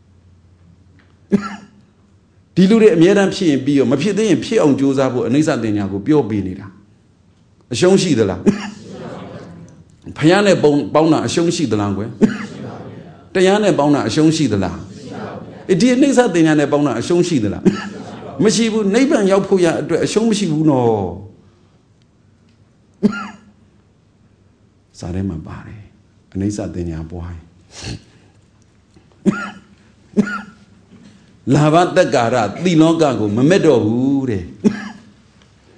ဒီလူတွေအမြဲတမ်းဖြစ်ရင်ပြီးရောမဖြစ်သေးရင်ဖြစ်အောင်ကြိုးစားဖို့အနိစ္စတင်ညာကိုပြောပေးနေတာအရှုံးရှိသလားဖယားနဲ့ပေါင်းတာအရှုံးရှိသလားကွယ်တရားနဲ့ပေါင်းတာအရှုံးရှိသလားဒီအနိစ္စတင်ညာနဲ့ပေါင်းတာအရှုံးရှိသလားမရှိဘူးနိဗ္ဗာန်ရောက်ဖို့ရအတွက်အရှုံးမရှိဘူးနော်စာထဲမှာပါတယ်အနိစ္စတင်ညာပွားရင်လာဘတက္ကာရတိလောကကိုမမက်တော့ဘူးတဲ့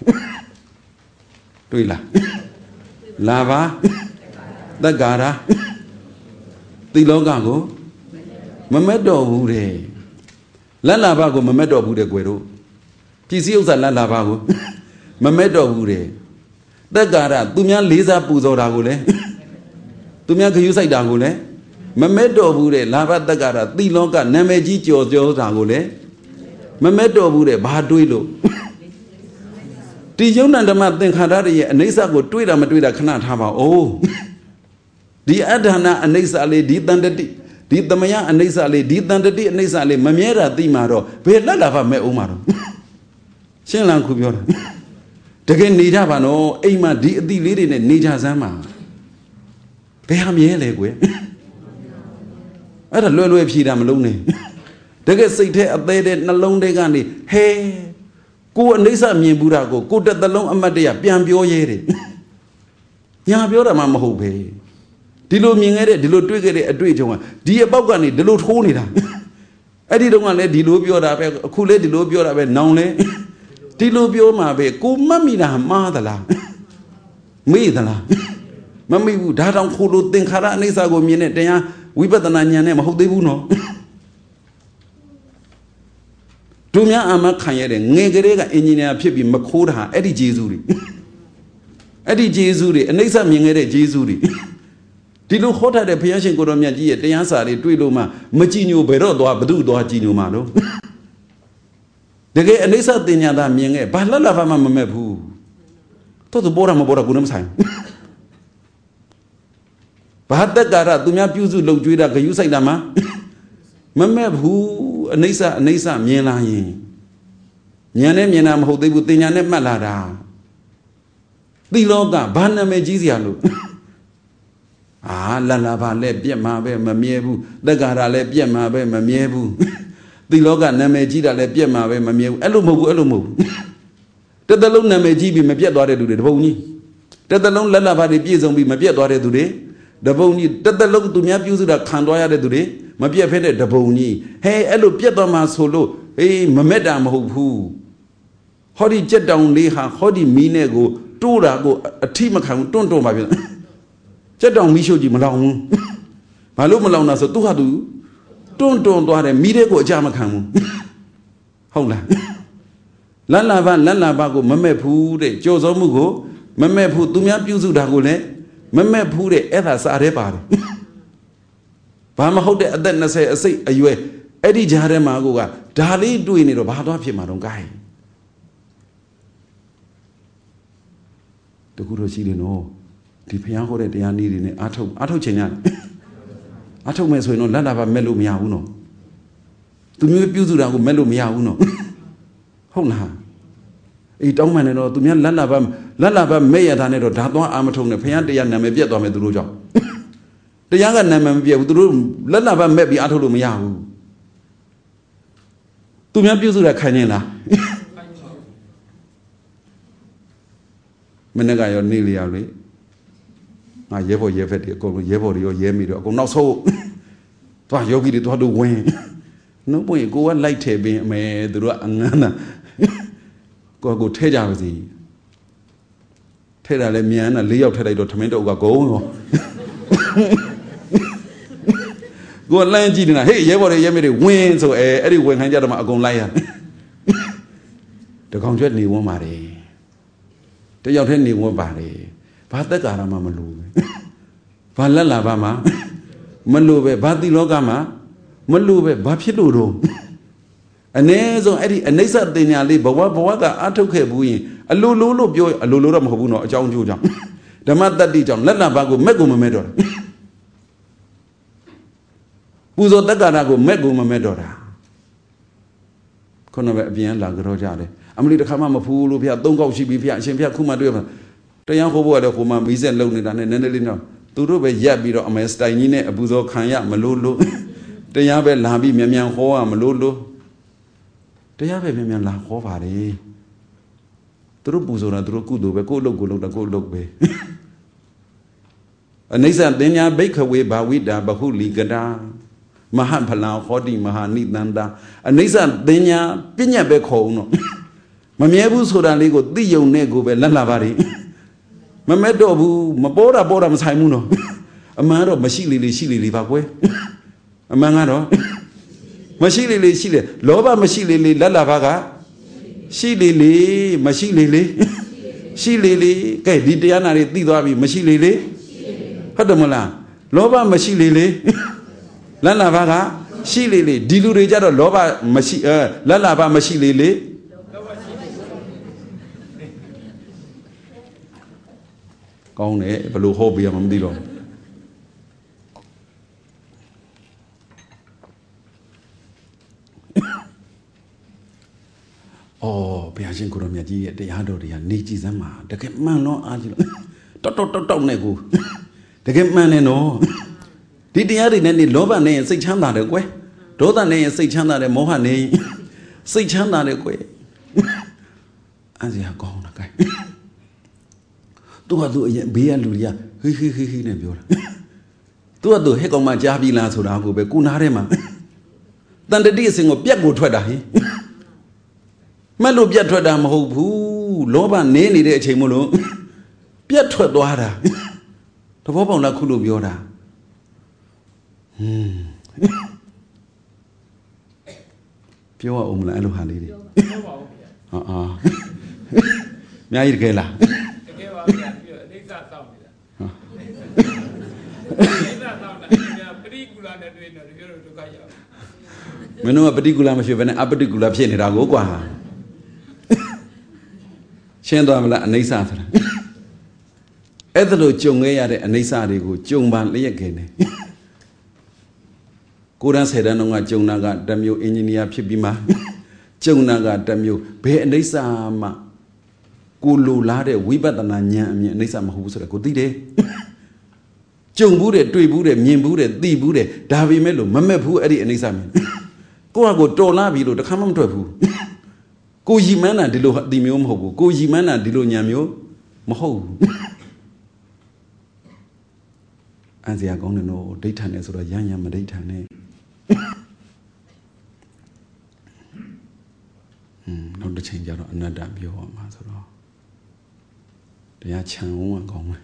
တွေ့လားလာဘတက္ကာရတိလောကကိုမမက်တော်ဘူးတဲ့လက်လာဘကိုမမက်တော်ဘူးတဲ့ကွယ်တို့ပစ္စည်းဥစ္စာလက်လာဘကိုမမက်တော်ဘူးတဲ့သက်္ကာရသူများလေးစားပူဇော်တာကိုလည်းသူများခရူးဆိုင်တာကိုလည်းမမက်တော်ဘူးတဲ့လာဘသက်္ကာရတိလောကနာမည်ကြီးကြော်ကြောတာကိုလည်းမမက်တော်ဘူးတဲ့ဘာတွေးလို့ဒီယုံနံဓမ္မသင်္ခါရရဲ့အနိစ္စကိုတွေးတာမတွေးတာခဏထားပါဦးဒီအဋ္ဌာဏအနိစ္စလေးဒီတန်တတိဒီသမယအနိစ္စလေးဒီတန်တတိအနိစ္စလေးမမြဲတာသိမှာတော့ဘယ်လက်လာဖမဲ့အောင်မှာတော့ရှင်းလန်းခုပြောတာတကယ်နေကြပါနော်အိမ်မှာဒီအတိလေးတွေနဲ့နေကြစမ်းပါဘယ်ဟာမြဲလဲကွယ်အဲ့ဒါလွယ်လွယ်ဖြေတာမလုံးနဲ့တကယ်စိတ်ထဲအသေးတဲ့နှလုံးထဲကနေဟဲကိုအနိစ္စမြင်ဘူးတာကိုကိုတစ်သလုံးအမတ်တရပြန်ပြောရဲတယ်ညာပြောတာမှမဟုတ်ပဲဒီလိုမြင်ခဲ့တဲ့ဒီလိုတွေ့ခဲ့တဲ့အတွေ့အကြုံကဒီအပေါက်ကနေဒီလိုထိုးနေတာအဲ့ဒီတုန်းကလည်းဒီလိုပြောတာပဲအခုလည်းဒီလိုပြောတာပဲနောင်လည်းဒီလိုပြောမှာပဲကိုမှတ်မိတာမှားသလားမေ့သလားမမေ့ဘူးဒါတောင်ခိုးလို့သင်္ခါရအနိစ္စကိုမြင်တဲ့တရားဝိပဿနာဉာဏ်နဲ့မဟုတ်သေးဘူးနော်တို့များအာမခံရတဲ့ငယ်ကလေးကအင်ဂျင်နီယာဖြစ်ပြီးမခိုးတာအဲ့ဒီဂျေဇုတွေအဲ့ဒီဂျေဇုတွေအနိစ္စမြင်ခဲ့တဲ့ဂျေဇုတွေဒီလိုခေါ်ထားတဲ့ဘုရားရှင်ကိုတော်မြတ်ကြီးရဲ့တရားစာတွေတွေ့လို့မှမကြည်ညိုဘယ်တော့သွားဘသူသွားကြည်ညိုမှာတော့တကယ်အနိစ္စတင်ညာတာမြင်ခဲ့ဘာလှလှဖမှမမဲ့ဘူးတော့သူပေါ်တာမပေါ်တာကိုလည်းမဆိုင်ဘာတက်ကာရသူများပြုစုလုံကျွေးတာဂယုဆိုင်တာမှမမဲ့ဘူးအနိစ္စအနိစ္စမြင်လာရင်ဉာဏ်နဲ့မြင်တာမဟုတ်သေးဘူးတင်ညာနဲ့မှတ်လာတာတိလောကဘာနာမည်ကြီးစရာလို့အာလလာဘာလည်းပြက်မှာပဲမမြဲဘူးတက်ကာရလည်းပြက်မှာပဲမမြဲဘူးတိလောကနာမည်ကြီးတာလည်းပြက်မှာပဲမမြဲဘူးအဲ့လိုမဟုတ်ဘူးအဲ့လိုမဟုတ်ဘူးတစ်သလုံးနာမည်ကြီးပြီးမပြက်သွားတဲ့သူတွေတပုံကြီးတစ်သလုံးလက်လာဘာတွေပြည့်စုံပြီးမပြက်သွားတဲ့သူတွေတပုံကြီးတစ်သလုံးသူများပြုစုတာခံသွားရတဲ့သူတွေမပြက်ဖဲတဲ့တပုံကြီးဟဲအဲ့လိုပြက်သွားမှဆိုလို့အေးမမက်တာမဟုတ်ဘူးဟောဒီကြက်တောင်လေးဟာဟောဒီမီးနဲ့ကိုတိုးတာကိုအထိမခံဘူးတွန့်တွန့်ပါပြန်ကြက်တောင်မီးရှို့ကြီးမလောင်ဘူးဘာလို့မလောင်တာဆိုသူဟာသူတွန့်တွန့်သွားတယ်မီးတဲ့ကိုအကြမခံဘူးဟုတ်လားလန်လာဘလန်လာဘကိုမမက်ဘူးတဲ့ကြော်စောမှုကိုမမက်ဘူးသူများပြုစုတာကိုလည်းမမက်ဘူးတဲ့အဲ့ဒါစားရဲပါတယ်ဘာမဟုတ်တဲ့အသက်နှစ်ဆယ်အစိတ်အရွယ်အဲ့ဒီကြားထဲမှာကိုကဒါလေးတွေ့နေတော့ဘာသွားဖြစ်မှာတော့ gain တကူတော့ရှိတယ်နော်ဒီဖျားဟောတဲ့တရားနည်းတွေနဲ့အာထုတ်အာထုတ်ချင်ရတယ်အာထုတ်မယ်ဆိုရင်တော့လက်လာပါမဲ့လို့မရဘူးနော်သူမျိုးပြုစုတာကိုမဲ့လို့မရဘူးနော်ဟုတ်လားအေးတောင်းမှန်တယ်တော့သူများလက်လာပါလက်လာပါမဲ့ရတာနဲ့တော့ဒါသွားအာမထုတ်နဲ့ဖျားတရားနာမည်ပြတ်သွားမယ်သူတို့ကြောင့်တရားကနာမည်မပြတ်ဘူးသူတို့လက်လာပါမဲ့ပြီးအာထုတ်လို့မရဘူးသူများပြုစုတာခံနေလားမနေ့ကရောနေလျာလေငါရဲဘော်ရဲဖက်တွေအကုန်လုံးရဲဘော်တွေရောရဲမိတော့အကုန်နောက်ဆုံးသွားယောဂီတွေသွားလို့ဝင်နှုတ်ပွင့်ကိုကလိုက်ထည့်ပင်အမေသူတို့ကအငန်းတာကိုကိုထဲကြပါစီထဲတာလဲမြန်တာလေးယောက်ထဲလိုက်တော့ထမင်းတော့ကဂုံးရောကိုလမ်းကြည့်နေတာဟေးရဲဘော်တွေရဲမိတွေဝင်ဆိုအဲအဲ့ဒီဝင်ခိုင်းကြတော့မှအကုန်လိုက်ရတယ်တကောင်ကျွတ်နေဝန်းပါတယ်တယောက်ထဲနေဝန်းပါတယ်ဘာသက်ကာရမှမလို့ပဲဘာလက်လာပါမှမလို့ပဲဘာတိလောကမှာမလို့ပဲဘာဖြစ်လို့တော့အ ਨੇ ဆုံးအဲ့ဒီအနိစ္စတင်ညာလေးဘဝဘဝကအထုတ်ခဲ့ဘူးရင်အလိုလိုလို့ပြောအလိုလိုတော့မဟုတ်ဘူးနော်အကြောင်းကျိုးကြောင့်ဓမ္မတတ္တိကြောင့်လက်လာပါကိုမက်ကိုမမဲ့တော့ပူဇော်တက္ကရာကိုမက်ကိုမမဲ့တော့တာခုနပဲအပြင်လာကြတော့ကြတယ်အမလီတစ်ခါမှမဖူးလို့ဗျာသုံးကောက်ရှိပြီဗျာအရှင်ဗျာခုမှတွေ့ပါတရားဟောဖို့ရတယ်ဟိုမှာမီးဆက်လုံနေတာနဲ့နည်းနည်းလေးတော့သူတို့ပဲရက်ပြီးတော့အမေစတိုင်ကြီးနဲ့အပူဇော်ခံရမလို့လို့တရားပဲလာပြီးမြန်မြန်ဟောရမလို့လို့တရားပဲမြန်မြန်လာဟောပါလေသူတို့ပူဇော်တာသူတို့ကုသိုလ်ပဲကိုယ့်အလုပ်ကိုလုပ်တာကိုယ့်အလုပ်ပဲအနိစ္စသင်ညာဘိက္ခဝေဘာဝိတာဘဟုလီကတာမဟာဖလာဟောတိမဟာနိတန္တာအနိစ္စသင်ညာပညာပဲခေါ်အောင်တော့မမြဲဘူးဆိုတာလေးကိုသိယုံနဲ့ကိုပဲလက်လာပါလိမ့်မမက်တော့ဘူးမပေါ်တာပေါ်တာမဆိုင်ဘူးနော်အမှန်တော့မရှိလေလေရှိလေလေပါကွယ်အမှန်ကတော့မရှိလေလေရှိလေလောဘမရှိလေလေလက်လာပါကရှိလေလေမရှိလေလေရှိလေလေကဲဒီတရားနာတွေသိသွားပြီမရှိလေလေဟုတ်တယ်မလားလောဘမရှိလေလေလက်လာပါကရှိလေလေဒီလူတွေကြတော့လောဘမရှိအဲလက်လာပါမရှိလေလေကောင်းတယ်ဘယ်လိုဟောပြရမှမသိတော့အော်ဘုရားရှင်ကိုရမြတ်ကြီးရဲ့တရားတော်တွေကနေကြည်စမ်းမှာတကယ်မှန်တော့အားကြီးလို့တောက်တောက်တောက်တောက်နဲ့ကိုတကယ်မှန်နေတော့ဒီတရားတွေနဲ့နေလောဘနဲ့စိတ်ချမ်းသာတယ်ကွယ်ဒေါသနဲ့စိတ်ချမ်းသာတယ်မောဟနဲ့စိတ်ချမ်းသာတယ်ကွယ်အားစရာကောင်းတာကွယ်သူကသူအရင်ဘေးကလူတွေကဟိဟိဟိဟိနဲ့ပြောတာသူကသူဟဲ့ကောင်မကြားပြီလားဆိုတာကိုပဲကိုနားထဲမှာတန်တတိအစဉ်ကိုပြက်ကိုထွက်တာဟိမက်လို့ပြက်ထွက်တာမဟုတ်ဘူးလောဘနင်းနေတဲ့အချိန်မို့လို့ပြက်ထွက်သွားတာတဘောပေါက်လားခုလို့ပြောတာဟွန်းပြောအောင်မလားအဲ့လိုဟာလေးတွေပြောပါဦးဗျာဟာအာအများကြီးတကယ်လားတကယ်ပါဗျာပြီးတော့အိဋ္ဌစောင့်နေတာဟာအိဋ္ဌစောင့်တာပရိကူလာနဲ့တွေ့နေတယ်ပြောတော့ဒုက္ခရောက်မင်းတို့ကပရိကူလာမဖြစ်ဘဲနဲ့အပရိကူလာဖြစ်နေတာကိုကွာရှင်းသွားမလားအနိစ္စဆိုတာအဲ့ဒါလို့ကြုံခဲ့ရတဲ့အနိစ္စတွေကိုကြုံပါလျက်ခင်နေကိုရန်ဆယ်တန်းတုန်းကကြုံတာကတမျိုးအင်ဂျင်နီယာဖြစ်ပြီးမှကြုံတာကတမျိုးဘယ်အနိစ္စမှကိုလိုလားတဲ့ဝိပဿနာဉာဏ်အမြင်အနိစ္စမဟုတ်ဘူးဆိုတော့ကိုသိတယ်ကြုံဘူးတယ်တွေ့ဘူးတယ်မြင်ဘူးတယ်သိဘူးတယ်ဒါပေမဲ့လို့မမက်ဘူးအဲ့ဒီအနိစ္စမြင်ကိုကကိုတော်လာပြီလို့တခါမှမထွက်ဘူးကိုယီမန်းတာဒီလိုအတိမျိုးမဟုတ်ဘူးကိုယီမန်းတာဒီလိုဉာဏ်မျိုးမဟုတ်ဘူးအန်စရာကောင်းတယ်နော်ဒိဋ္ဌာန်နဲ့ဆိုတော့ရမ်းရမ်းမဒိဋ္ဌာန်နဲ့อืมနောက်တစ်ချိန်ကျတော့အနတ္တပြောရမှာဆိုတော့တရားခြံဝန်းကောင်းမယ်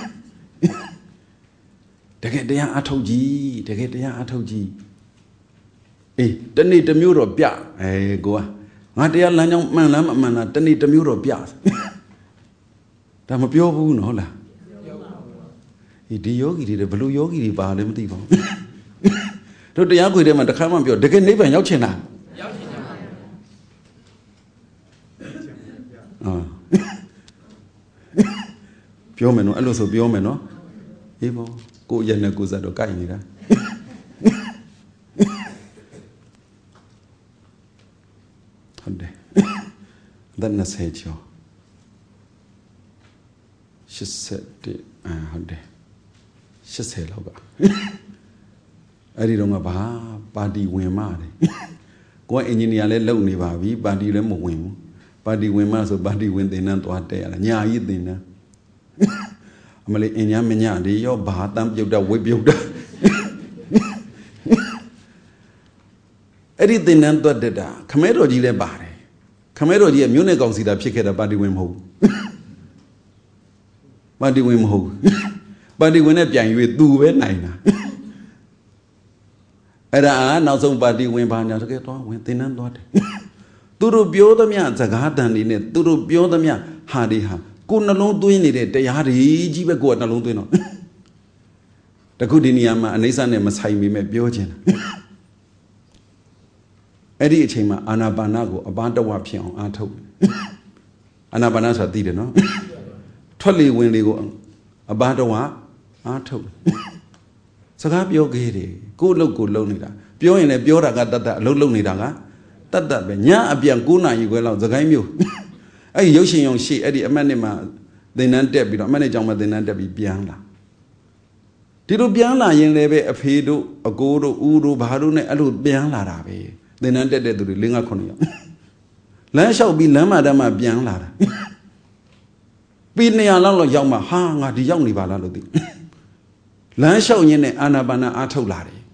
တကယ်တရားအထုတ်ကြည့်တကယ်တရားအထုတ်ကြည့်အေးတနေ့တစ်မျိုးတော့ပြအဲကိုကငါတရားလမ်းကြောင်းမှန်လားမမှန်လားတနေ့တစ်မျိုးတော့ပြဒါမပြောဘူးနော်လားဒီယောဂီတွေဘလို့ယောဂီတွေပါလဲမသိပါဘူးတို့တရားခွေထဲမှာတခါမှပြောတကယ်နိဗ္ဗာန်ရောက်ချင်တာရောက်ချင်တာအာပြောမယ်နော်အဲ့လိုဆိုပြောမယ်နော်အေးပေါ့ကိုယ့်ရဲ့နဲ့ကိုယ်စက်တော့ကြိုက်နေတာဟုတ်တယ်ဒါနဲ့ဆယ်ကျော်ရှစ်ဆက်တဲ့အာဟုတ်တယ်ရှစ်ဆယ်လောက်ကအဲ့ဒီတော့ကဘာပါတီဝင်မှတယ်ကိုကအင်ဂျင်နီယာလည်းလုပ်နေပါပြီပါတီလည်းမဝင်ဘူးပါတီဝင်မှဆိုပါတီဝင်သင်တန်းသွားတက်ရတာညာကြီးသင်တန်းအမလေးအင်ညာမညာဒီရောဘာတမ်းပြုတ်တာဝိပြုတ်တာအဲ့ဒီသင်တန်းသွားတက်တာခမဲတော်ကြီးလည်းပါတယ်ခမဲတော်ကြီးကမြို့နယ်ကောင်စီတာဖြစ်ခဲ့တာပါတီဝင်မဟုတ်ဘူးပါတီဝင်မဟုတ်ဘူးပါတီဝင်နဲ့ပြန်ရွေးသူပဲနိုင်တာအဲ့ဒါနောက်ဆုံးပါတီဝင်ဘာညာတကယ်သွားဝင်သင်တန်းသွားတယ်သူတို့ပြောသမျှစကားတန်တွေနဲ့သူတို့ပြောသမျှဟာဒီဟာကိုနှလုံးသွင်းနေတဲ့တရားတွေကြီးပဲကိုကနှလုံးသွင်းတော့တခုဒီနေရာမှာအနိစ္စနဲ့မဆိုင်မိမဲ့ပြောချင်တာအဲ့ဒီအချိန်မှာအာနာပါနကိုအပန်းတဝဖြစ်အောင်အားထုတ်အာနာပါနဆိုတာသိတယ်နော်ထွက်လေဝင်လေကိုအပန်းတဝအားထုတ်စကားပြောခဲ့တယ်ကိုလှုပ်ကိုလှုပ်နေတာပြောရင်လည်းပြောတာကတတ်တတ်အလုပ်လုပ်နေတာကတတ်တတ်ပဲညအပြန်၉နာရီခွဲလောက်သခိုင်းမျိုးအဲ့ဒီရုပ်ရှင်ရုံရှေ့အဲ့ဒီအမတ်နဲ့မှသင်တန်းတက်ပြီးတော့အမတ်နဲ့ကြောင့်မှသင်တန်းတက်ပြီးပြန်လာဒီလိုပြန်လာရင်လည်းပဲအဖေတို့အကိုတို့ဦးတို့ဘာတို့နဲ့အဲ့လိုပြန်လာတာပဲသင်တန်းတက်တဲ့သူတွေ၄၅ခုယောက်လမ်းလျှောက်ပြီးလမ်းမတမ်းမှပြန်လာတာပြီးနေရာလောက်လောက်ရောက်မှဟာငါဒီရောက်နေပါလားလို့သိလမ်းလျှောက်ရင်းနဲ့အာနာပါနအားထုတ်လာတယ်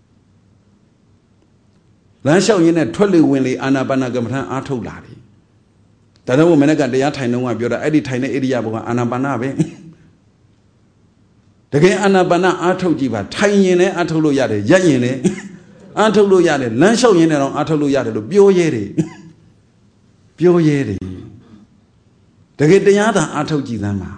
လမ်းလျှောက်ရင်းနဲ့ထွက်လေဝင်လေအာနာပါနကမ္မထံအားထုတ်လာတယ်ဒါတော့မနေ့ကတရားထိုင်တော့ကပြောတာအဲ့ဒီထိုင်တဲ့ဣရိယာပုကအာနာပါနပဲတကယ်အာနာပါနအားထုတ်ကြည့်ပါထိုင်ရင်လည်းအားထုတ်လို့ရတယ်ရက်ရင်လည်းအားထုတ်လို့ရတယ်လမ်းလျှောက်ရင်လည်းအားထုတ်လို့ရတယ်လို့ပြောရဲတယ်ပြောရဲတယ်တကယ်တရားသာအားထုတ်ကြည့်သမ်းပါ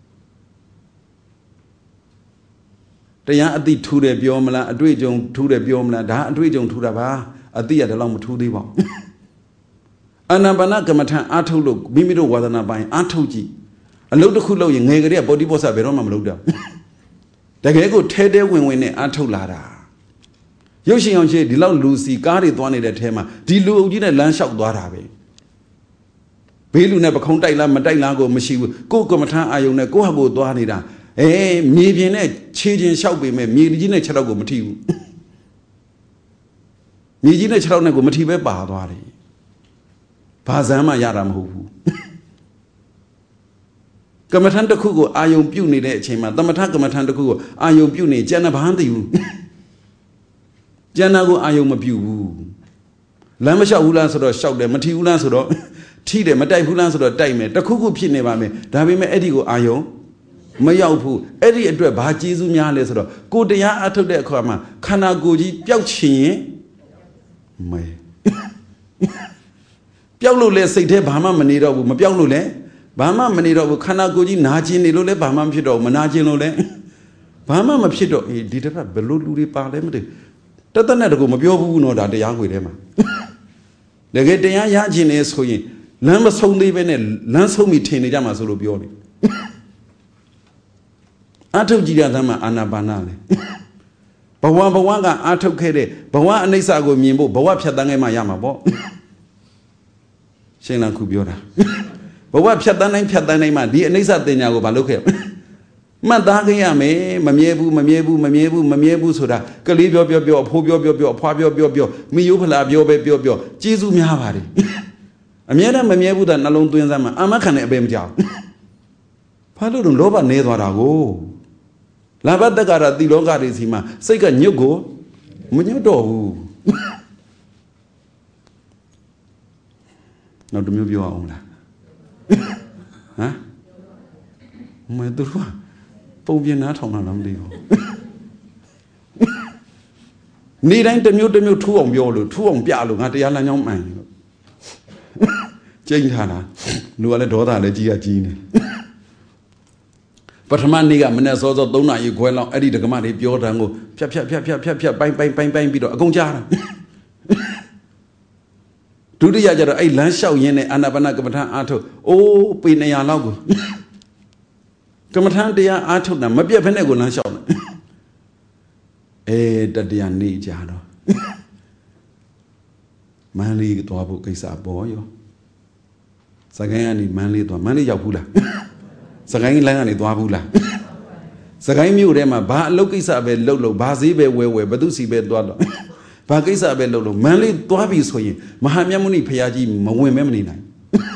တရားအတိထူတယ်ပြောမလားအတွေ့အကြုံထူတယ်ပြောမလားဒါအတွေ့အကြုံထူတာပါအတိရတယ်တော့မထူသေးပါဘူးအာနာပါနကမ္မထအားထုတ်လို့မိမိတို့ဝါဒနာပိုင်းအားထုတ်ကြည့်အလုပ်တစ်ခုလုပ်ရင်ငယ်ကလေးကပေါ်တိပေါ်ဆဘယ်တော့မှမလုပ်တော့တကယ်ကိုထဲထဲဝင်ဝင်နဲ့အားထုတ်လာတာရုပ်ရှင်အောင်ရှိဒီလောက်လူစီကားတွေသွားနေတဲ့ထဲမှာဒီလူအုပ်ကြီးနဲ့လမ်းလျှောက်သွားတာပဲဘေးလူနဲ့ပခုံးတိုက်လားမတိုက်လားကိုမရှိဘူးကိုယ်ကမ္မထအာယုံနဲ့ကိုယ့်ဟာကိုယ်သွားနေတာအေးမြေပြင်နဲ့ခြေချင်းလျှောက်ပေမဲ့မြေကြီးနဲ့ခြေထောက်ကိုမထိဘူးမြေကြီးနဲ့ခြေထောက်နဲ့ကိုမထိပဲပါသွားတယ်ဘာဇမ်းမှရတာမဟုတ်ဘူးကမ္မထန်တစ်ခုကိုအာယုံပြုတ်နေတဲ့အချိန်မှာသမထကမ္မထန်တစ်ခုကိုအာယုံပြုတ်နေကျန်တဲ့ဘာမှမသိဘူးကျန်တာကိုအာယုံမပြုတ်ဘူးလမ်းမလျှောက်ဘူးလားဆိုတော့လျှောက်တယ်မထိဘူးလားဆိုတော့ထိတယ်မတိုက်ဘူးလားဆိုတော့တိုက်မယ်တစ်ခုခုဖြစ်နေပါမယ်ဒါပေမဲ့အဲ့ဒီကိုအာယုံမရောက်ဘူးအဲ့ဒီအတွက်ဘာကျေးဇူးများလဲဆိုတော့ကိုတရားအထုတ်တဲ့အခါမှာခန္ဓာကိုယ်ကြီးပျောက်ချင်ရင်မဲပျောက်လို့လဲစိတ်ထဲဘာမှမနေတော့ဘူးမပျောက်လို့လဲဘာမှမနေတော့ဘူးခန္ဓာကိုယ်ကြီးနာကျင်နေလို့လဲဘာမှမဖြစ်တော့ဘူးမနာကျင်လို့လဲဘာမှမဖြစ်တော့အေးဒီတစ်ဖက်ဘယ်လိုလူတွေပါလဲမသိတသက်နဲ့တကူမပြောဘူးနော်ဒါတရားခွေထဲမှာတကယ်တရားရကျင်နေဆိုရင်လမ်းမဆုံးသေးပဲနဲ့လမ်းဆုံးပြီးထင်နေကြမှာဆိုလို့ပြောနေအာထုတ်ကြည့်တဲ့သမအာနာပါနလေဘဝဘဝကအာထုတ်ခဲ့တဲ့ဘဝအနိစ္စကိုမြင်ဖို့ဘဝဖြတ်တန်းခဲ့မှရမှာပေါ့ရှင်းလန်းခုပြောတာဘဝဖြတ်တန်းတိုင်းဖြတ်တန်းတိုင်းမှာဒီအနိစ္စတင်ညာကိုမလုပ်ခဲ့မှတ်သားခဲ့ရမယ်မမြဲဘူးမမြဲဘူးမမြဲဘူးမမြဲဘူးဆိုတာကလေးပြောပြောပြောအဖိုးပြောပြောပြောအဖွားပြောပြောပြောမိယိုးဖလာပြောပဲပြောပြောကျေးဇူးများပါတယ်အမြဲတမ်းမမြဲဘူးတဲ့နှလုံးသွင်းစမ်းမှာအာမခံတဲ့အပေမကြောက်ဘာလို့တော့လောဘနေသွားတာကိုလာဘတက္ကရာတိလောကတွေစီမှာစိတ်ကညွတ်ကိုမညွတ်တော့ဘူးနောက်တစ်မျိုးပြောအောင်လားဟမ်မင်းတို့ပုံပြင်းနားထောင်တာလားမသိဘူးနေတိုင်းတစ်မျိုးတစ်မျိုးထူအောင်ပြောလို့ထူအောင်ပြလို့ငါတရားလမ်းကြောင်းမှန်လို့ကျင်းထားတာလူကလည်းဒေါသလည်းကြီးရကြီးနေပထမနေ့ကမနေ့စောစောသုံးနာရီခွဲလောက်အဲ့ဒီဒကမတွေပြောတယ်ကိုဖြတ်ဖြတ်ဖြတ်ဖြတ်ဖြတ်ဖြတ်ပိုင်းပိုင်းပိုင်းပိုင်းပြီးတော့အကုန်ကြားတာဒုတိယကျတော့အဲ့လမ်းလျှောက်ရင်းနဲ့အာနာပါနကမ္မထအားထုတ်အိုးပေနေရာလောက်ကိုကမ္မထတရားအားထုတ်တာမပြတ်ဖက်နဲ့ကိုလမ်းလျှောက်တယ်အဲတတရားနေကြတော့မန်းလေးသွားဖို့ကိစ္စပေါ်ရောစကိုင်းကနေမန်းလေးသွားမန်းလေးရောက်ဘူးလားစကိုင်းလမ်းကနေသွားဘူးလားစကိုင်းမြို့ထဲမှာဘာအလုပ်ကိစ္စပဲလုပ်လို့ဘာဈေးပဲဝယ်ဝယ်ဘသူစီပဲသွားတော့ဘာကိစ္စပဲလုပ်လို့မန်းလေးသွားပြီဆိုရင်မဟာမြတ်မုနိဖရာကြီးမဝင်မဲမနေနိုင်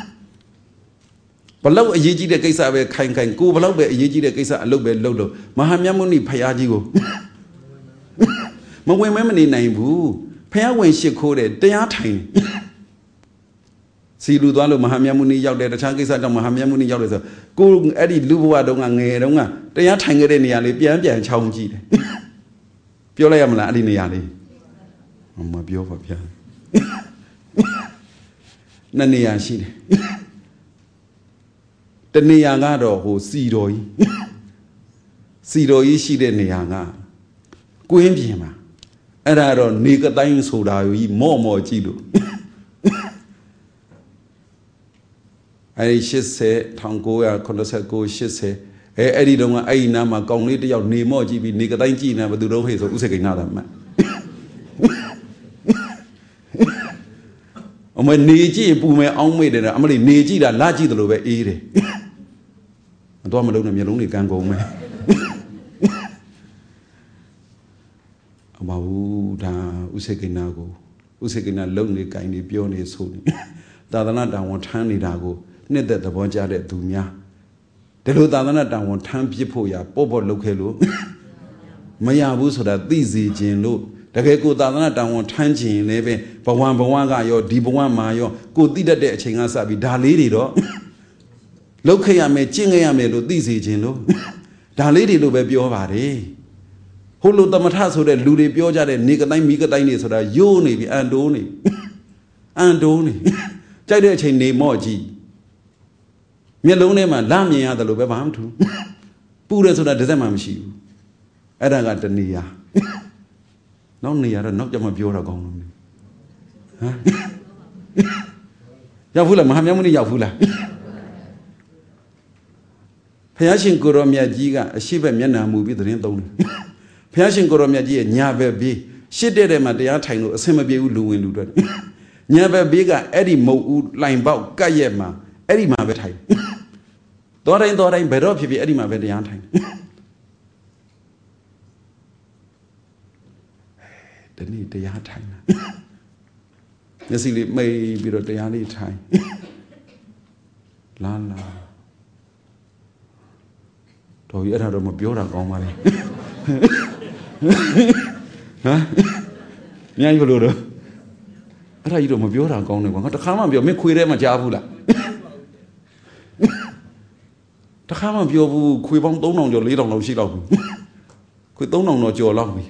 ဘလောက်အရေးကြီးတဲ့ကိစ္စပဲခိုင်ခိုင်ကိုဘလောက်ပဲအရေးကြီးတဲ့ကိစ္စအလုပ်ပဲလုပ်လို့မဟာမြတ်မုနိဖရာကြီးကိုမဝင်မဲမနေနိုင်ဘူးဖရာဝင်ရှစ်ခိုးတယ်တရားထိုင်စီလူသွားလို့မဟာမြတ်မုနိရောက်တယ်တခြားကိစ္စကြောင့်မဟာမြတ်မုနိရောက်တယ်ဆိုကိုအဲ့ဒီလူဘဝတုန်းကငယ်တုန်းကတရားထိုင်ခဲ့တဲ့နေရာလေးပြန်ပြန်ချောင်းကြည့်တယ်ပြောလိုက်ရမလားအဲ့ဒီနေရာလေးမပြောပါဗျာနှစ်နေရာရှိတယ်တနေရာကတော့ဟိုစီတော်ကြီးစီတော်ကြီးရှိတဲ့နေရာကကွင်းပြင်မှာအဲ့ဒါတော့နေကတိုင်းဆိုတာကြီးမော့မော့ကြည့်လို့အဲ့ဒီရှစ်ဆယ်၁၉၇၉ ၈၀အဲအဲ့ဒီတုန်းကအဲ့ဒီနားမှာကောင်းလေးတယောက်နေမော့ကြည့်ပြီးနေကတိုင်းကြည့်နေဘယ်သူတော့ဟဲ့ဆိုဥစ္စေကိန်းနာတာမှတ်အမနေကြည့်ပူမယ်အောင်းမေ့တယ်အမလေးနေကြည့်တာလာကြည့်တယ်လို့ပဲအေးတယ်မတော်မလုံးနဲ့မျက်လုံးတွေကန်းကုန်မယ်အမဟုတ်ဒါဥစ္စေကိန်းနာကိုဥစ္စေကိန်းနာလုံနေကိုင်းနေပြောနေဆိုနေသာသနာတောင်ဝန်ထမ်းနေတာကိုနှစ်သက်သဘောကျတဲ့သူများဒီလိုသာသနာတောင်ဝန်ထမ်းပြစ်ဖို့ရပေါ့ပေါ့လုပ်ခဲ့လို့မရဘူးဆိုတာသိစေခြင်းလို့တကယ်ကိုသာသနာတောင်ဝန်ထမ်းခြင်းလည်းပဲဘဝဘဝကရောဒီဘဝမှာရောကိုသိတတ်တဲ့အချိန်ကစပြီးဒါလေးတွေတော့လုပ်ခဲ့ရမယ်ကျင့်ခဲ့ရမယ်လို့သိစေခြင်းလို့ဒဒါလေးတွေလို့ပဲပြောပါတယ်ဟိုလိုတမထဆိုတဲ့လူတွေပြောကြတဲ့နေကတိုင်းမိကတိုင်းတွေဆိုတာယိုးနေပြီအန်တိုးနေအန်တိုးနေကြိုက်တဲ့အချိန်နေမော့ကြည့်မျက်လုံးထဲမှာလမြင်ရတယ်လို့ပဲဘာမှမထူပူတယ်ဆိုတာတစ်စက်မှမရှိဘူးအဲ့ဒါကတနေရာနောက်နေရာတော့နောက်ကြမှာပြောတော့ကောင်းလို့ဟမ်ရောက်ဘူးလားမဟာမြတ်မုနီရောက်ဘူးလားဘုရားရှင်ကိုရောမြတ်ကြီးကအရှိဘက်မျက်နှာမူပြီးသတင်းသုံးတယ်ဘုရားရှင်ကိုရောမြတ်ကြီးရဲ့ညာဘက်ဘေးရှစ်တဲ့တဲ့မှာတရားထိုင်လို့အဆင်မပြေဘူးလူဝင်လူထွက်ညာဘက်ဘေးကအဲ့ဒီမုတ်ဦးလိုင်ပေါက်ကတ်ရက်မှာအဲ့ဒီမှာပဲထိုင်တော်တိုင်းတော်တိုင်းဘယ်တော့ဖြစ်ဖြစ်အဲ့ဒီမှာပဲတရားထိုင်ဒီနေ့တရားထိုင်တာမျက်စိလေးမိတ်ပြီးတော့တရားလေးထိုင်လာလာတော်ကြီးအဲ့ဒါတော့မပြောတာကောင်းပါလေဟမ်မြိုင်ဘလို့တော့အဲ့ဒါကြီးတော့မပြောတာကောင်းတယ်ကွာငါတခါမှပြောမင်းခွေထဲမှာကြားဘူးလားတခါမှပြောဘူးခွေပေါင်းသုံးထောင်ကျော်လေးထောင်လောက်ရှိလောက်ပြီခွေသုံးထောင်တော့ကျော်လောက်ပြီ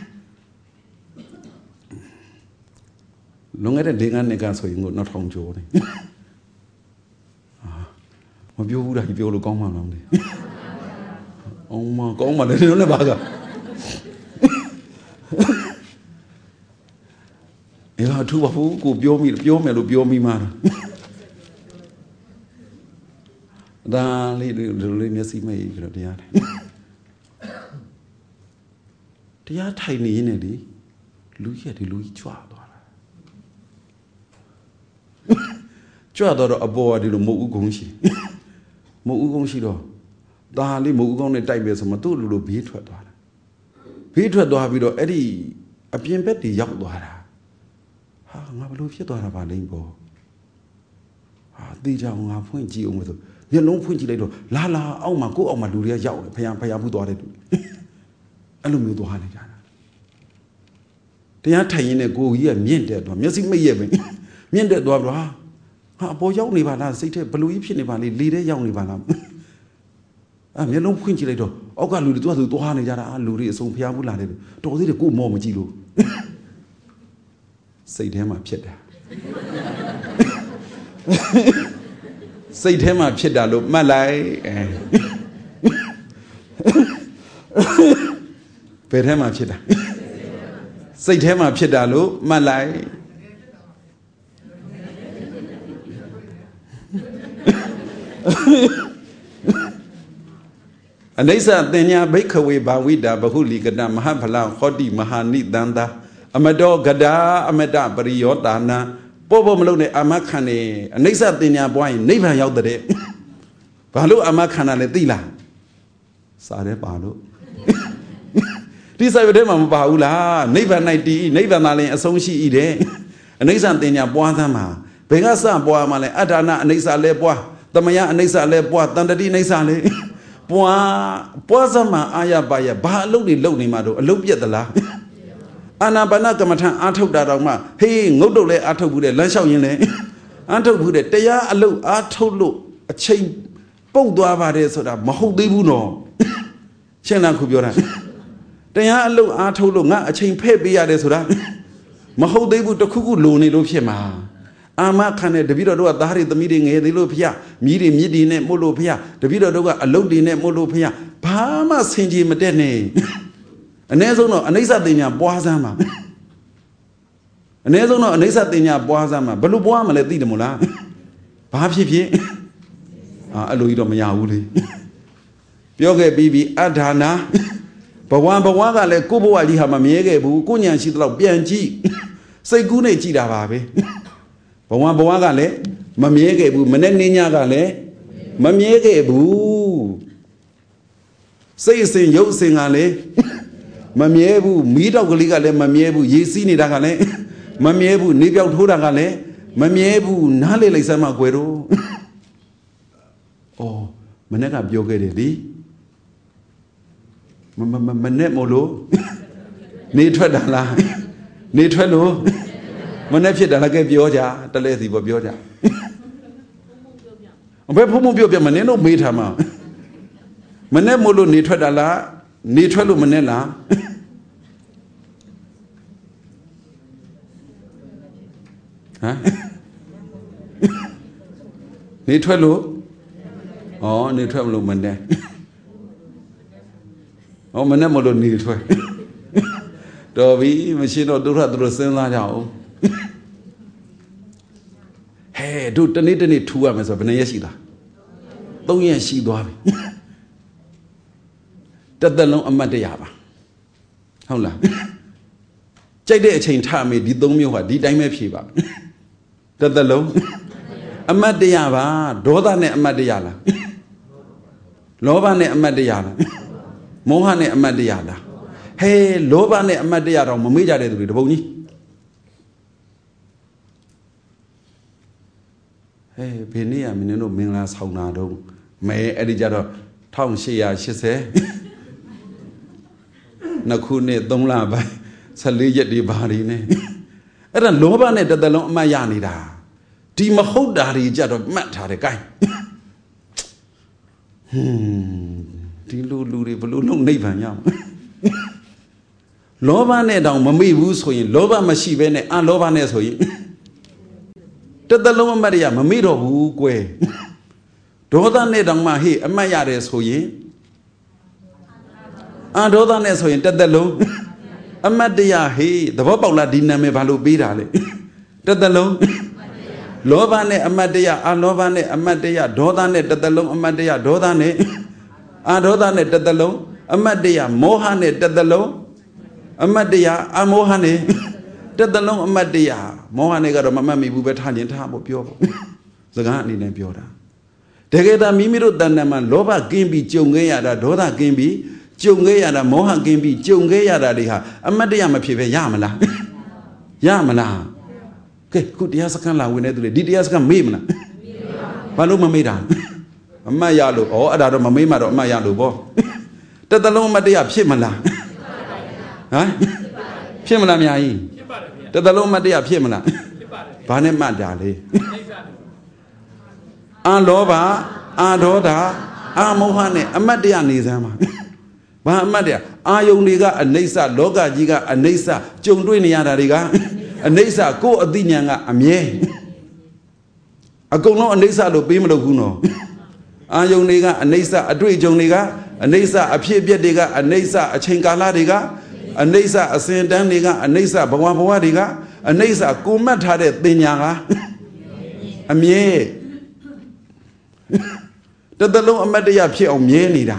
လွန်ခဲ့တဲ့၄နှစ်ကဆိုရင်ကိုနှစ်ထောင်ကျော်တယ်မပြောဘူးလားပြောလို့ကောင်းမှလားမသိအောင်မကောင်းမှလည်းလည်းဘာကအဲ့ဒါသူ့ဘာဘူးကိုပြောမိပြောမယ်လို့ပြောမိမှာဒါလေးလေးလေးမျက်စိမိတ်ပြီးတော့တရားထိုင်တရားထိုင်နေရင်လေလူကြီးကဒီလူကြီးကြွသွားတာကြွတော့အပေါ်ကဒီလိုမုတ်ဥကုန်းရှိမုတ်ဥကုန်းရှိတော့ဒါလေးမုတ်ဥကုန်းနဲ့တိုက်ပဲဆိုမှသူ့လူလိုဘေးထွက်သွားတာဘေးထွက်သွားပြီးတော့အဲ့ဒီအပြင်ဘက်တွေရောက်သွားတာဟာငါဘလို့ဖြစ်သွားတာပါလိမ့်ပေါ့ဟာတေးချောင်းငါဖွင့်ကြည့်အောင်လို့ဆိုမျက်လုံးဖွင့်ကြည့်လိုက်တော့လာလာအောက်မှာကိုယ့်အောက်မှာလူတွေကရောက်တယ်ဖယားဖယားဖူးသွားတယ်တူအဲ့လိုမျိုးသွားနေကြတာတရားထိုင်ရင်းနဲ့ကိုကြီးကမြင့်တက်သွားမျက်စိမိတ်ရဲ့ပဲမြင့်တက်သွားပြီးတော့ဟာအပေါ်ရောက်နေပါလားစိတ်ထဲဘလူကြီးဖြစ်နေပါလေလေထဲရောက်နေပါလားအဲ့မျက်လုံးဖွင့်ကြည့်လိုက်တော့အောက်ကလူတွေသူကသူသွားနေကြတာလူတွေအစုံဖျားဘူးလာတယ်တော်သေးတယ်ကိုမော့မကြည့်လို့စိတ်ထဲမှာဖြစ်တာစိတ်ထဲမှာဖြစ်တာလို့မှတ်လိုက်ဘယ်ထဲမှာဖြစ်တာစိတ်ထဲမှာဖြစ်တာလို့မှတ်လိုက်အနိစ္စသင်ညာဘိခဝေဘာဝိတာဘဟုလီကတမဟာဖလခောတိမဟာနိတန္တာအမတောကဒါအမတပရိယောတာနာပေါ်ပေါ်မလုံးနဲ့အာမခံနေအနိစ္စသင်ညာပွားရင်နိဗ္ဗာန်ရောက်တဲ့ဘာလို့အာမခံတာလဲသိလားစားတယ်ပါလို့ဒီစာရွက်ထဲမှာမပါဘူးလားနိဗ္ဗာန်၌တည်နိဗ္ဗာန်သာလျှင်အဆုံးရှိ၏တဲ့အနိစ္စသင်ညာပွားသမ်းမှာဘယ်ကစပွားမှာလဲအဋ္ဌာဏအနိစ္စလဲပွားသမယအနိစ္စလဲပွားတန်တတိအနိစ္စလဲပွားပွားစမ်းမှာအာရပါရဘာအလုပ်တွေလုပ်နေမှာတော့အလုပ်ပြက်သလားအာနာပါနကမ္မထအာထုတ်တာတော့မှဟေးငုတ်တုတ်လဲအာထုတ်ဘူးတဲ့လမ်းလျှောက်ရင်းလဲအာထုတ်ဘူးတဲ့တရားအလုပ်အာထုတ်လို့အချိန်ပုတ်သွားပါတယ်ဆိုတာမဟုတ်သေးဘူးနော်ရှင်းလားခုပြောတာတရားအလုပ်အာထုတ်လို့ငါအချိန်ဖဲ့ပေးရတယ်ဆိုတာမဟုတ်သေးဘူးတခုခုလိုနေလို့ဖြစ်မှာအာမခံတဲ့တပည့်တော်တို့ကသားတွေသမီးတွေငယ်သေးလို့ဖျားမြည်တွေမြစ်တွေနဲ့မို့လို့ဖျားတပည့်တော်တို့ကအလုပ်တွေနဲ့မို့လို့ဖျားဘာမှဆင်ခြင်မတက်နဲ့အ ਨੇ ဆုံးတော့အနိစ္စတင်ညာပွားစမ်းပါအ ਨੇ ဆုံးတော့အနိစ္စတင်ညာပွားစမ်းပါဘယ်လိုပွားမလဲသိတယ်မို့လားဘာဖြစ်ဖြစ်အာအဲ့လိုကြီးတော့မရဘူးလေပြောခဲ့ပြီးပြီအဋ္ဌာနာဘဝဘဝကလည်းကိုယ့်ဘဝကြီးဟာမမြဲခဲ့ဘူးကိုညံရှိသလောက်ပြန်ကြည့်စိတ်ကူးနဲ့ကြည့်တာပါပဲဘဝဘဝကလည်းမမြဲခဲ့ဘူးမနဲ့နေညကလည်းမမြဲခဲ့ဘူးစိတ်အစဉ်ရုပ်အစဉ်ကလည်းမမြဲဘူးမီးတောက်ကလေးကလည်းမမြဲဘူးရေစီးနေတာကလည်းမမြဲဘူးနေပြောက်ထိုးတာကလည်းမမြဲဘူးနားလေလိုက်စမ်းမကွယ်တော့အော်မနဲ့ကပြောခဲ့တယ်လေမမမနဲ့မို့လို့နေထွက်တာလားနေထွက်လို့မနဲ့ဖြစ်တာလည်းကဲပြောကြတလဲစီပေါ်ပြောကြဘယ်ဖုံဖုံပြောပြမနေတော့မေးထားမှာမနဲ့မို့လို့နေထွက်တာလားနေထွက်လို့မနဲ့လားဟမ်နေထွက်လို့ဩနေထွက်မလို့မနဲ့ဩမနဲ့မို့လို့နေထွက်တော်ပြီမရှိတော့တို့ရတို့စဉ်းစားကြအောင်ဟဲ့တို့တနေ့တနေ့ထူရမယ်ဆိုဘယ်နှရက်ရှိတာသုံးရက်ရှိသွားပြီတသက်လုံးအမတ်တရပါဟုတ်လားကြိုက်တဲ့အချိန်ထမေးဒီသုံးမျိုးဟာဒီတိုင်းပဲဖြေပါတသက်လုံးအမတ်တရပါဒေါသနဲ့အမတ်တရလားလောဘနဲ့အမတ်တရလားမောဟနဲ့အမတ်တရလားဟဲ့လောဘနဲ့အမတ်တရတော့မမေ့ကြတဲ့သူတွေတပုံကြီးဟဲ့ဘယ်နေ့ရမင်းတို့မင်္ဂလာဆောင်တာတော့မဲအဲ့ဒီကြတော့၁၈၈၀နှစ်ခုနှစ်သုံးလပိုင်းဆယ်လေးရက်ဒီဘာတွေနဲ့အဲ့ဒါလောဘနဲ့တသက်လုံးအမတ်ရနေတာဒီမဟုတ်တာတွေကြတော့မှတ်ထားတယ် gain ဟွန်းဒီလူလူတွေဘလို့လုံးနိဗ္ဗာန်ရမှာလောဘနဲ့တောင်မမေ့ဘူးဆိုရင်လောဘမရှိဘဲနဲ့အလောဘနဲ့ဆိုရင်တသက်လုံးအမတ်ရမမေ့တော့ဘူးကွယ်ဒေါသနဲ့တောင်မှဟေ့အမတ်ရတယ်ဆိုရင်အဒေါသနဲ့ဆိုရင်တသက်လုံးအမတ်တရားဟေးသဘောပေါက်လားဒီနာမည်ဘာလို့ပေးတာလဲတသက်လုံးလောဘနဲ့အမတ်တရားအလောဘနဲ့အမတ်တရားဒေါသနဲ့တသက်လုံးအမတ်တရားဒေါသနဲ့အဒေါသနဲ့တသက်လုံးအမတ်တရားမောဟနဲ့တသက်လုံးအမတ်တရားအမောဟနဲ့တသက်လုံးအမတ်တရားမောဟနဲ့ကတော့မမှတ်မိဘူးပဲထားခြင်းထားဖို့ပြောဖို့စကားအနေနဲ့ပြောတာတကယ်တမ်းမိမိတို့တဏ္ဍာမှာလောဘကင်းပြီးကြုံခဲ့ရတာဒေါသကင်းပြီးကြုံခဲ့ရတာမောဟကင်းပြီးကြုံခဲ့ရတာတွေဟာအမတ်တရားမဖြစ်ပဲရမလားရမလားကဲခုတရားစခန်းလာဝင်တဲ့သူတွေဒီတရားစခန်းမေ့မလားဘာလို့မမေ့တာအမတ်ရလို့ဩအဲ့ဒါတော့မမေ့မှတော့အမတ်ရလို့ပေါ့တသက်လုံးအမတ်တရားဖြစ်မလားဟမ်ဖြစ်မလားအများကြီးတသက်လုံးအမတ်တရားဖြစ်မလားဘာနဲ့မှတ်တာလဲအလောဘအဒေါသအမောဟနဲ့အမတ်တရားနေစမ်းပါဘာအမတ်တရားအာယုန်တွေကအနိစ္စလောကကြီးကအနိစ္စကြုံတွေ့နေရတာတွေကအနိစ္စကိုယ်အသိဉာဏ်ကအမြဲအကုန်လုံးအနိစ္စလို့ပေးမလို့ဘူးနော်အာယုန်တွေကအနိစ္စအတွေ့အကြုံတွေကအနိစ္စအဖြစ်အပျက်တွေကအနိစ္စအချိန်ကာလတွေကအနိစ္စအစဉ်တန်းတွေကအနိစ္စဘဝဘဝတွေကအနိစ္စကိုမှတ်ထားတဲ့သင်ညာကအမြဲတသက်လုံးအမတ်တရားဖြစ်အောင်မြဲနေတာ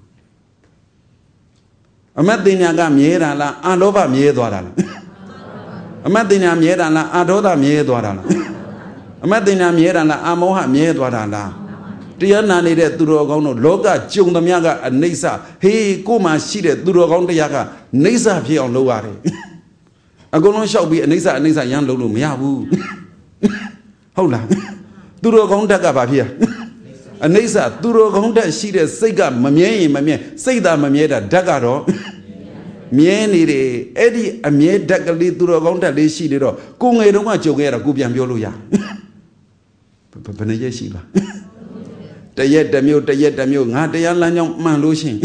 အမတ်တင်ညာကမြဲတာလားအလောဘမြဲသွားတာလားအမတ်တင်ညာမြဲတာလားအဒေါသမြဲသွားတာလားအမတ်တင်ညာမြဲတာလားအမောဟမြဲသွားတာလားတရားနာနေတဲ့သူတော်ကောင်းတို့လောကကြုံသမျှကအနိစ္စဟေးကိုယ်မှရှိတဲ့သူတော်ကောင်းတရားကနိစ္စဖြစ်အောင်လုပ်ရတယ်အကုန်လုံးလျှောက်ပြီးအနိစ္စအနိစ္စရမ်းလုပ်လို့မရဘူးဟုတ်လားသူတော်ကောင်းတက်ကဘာဖြစ်ရအနိစ္စသူတော်ကောင်းတက်ရှိတဲ့စိတ်ကမမြဲရင်မမြဲစိတ်သာမမြဲတာဓာတ်ကတော့မြဲနေတယ်အဲ့ဒီအမြဲဓာတ်ကလေးသူတော်ကောင်းတက်လေးရှိနေတော့ကိုငယ်တုန်းကကြုံခဲ့ရတာကိုပြန်ပြောလို့ရဘယ်နှရက်ရှိလားတရက်တစ်မျိုးတရက်တစ်မျိုးငါတရားလမ်းကြောင်းမှန်လို့ရှိရင်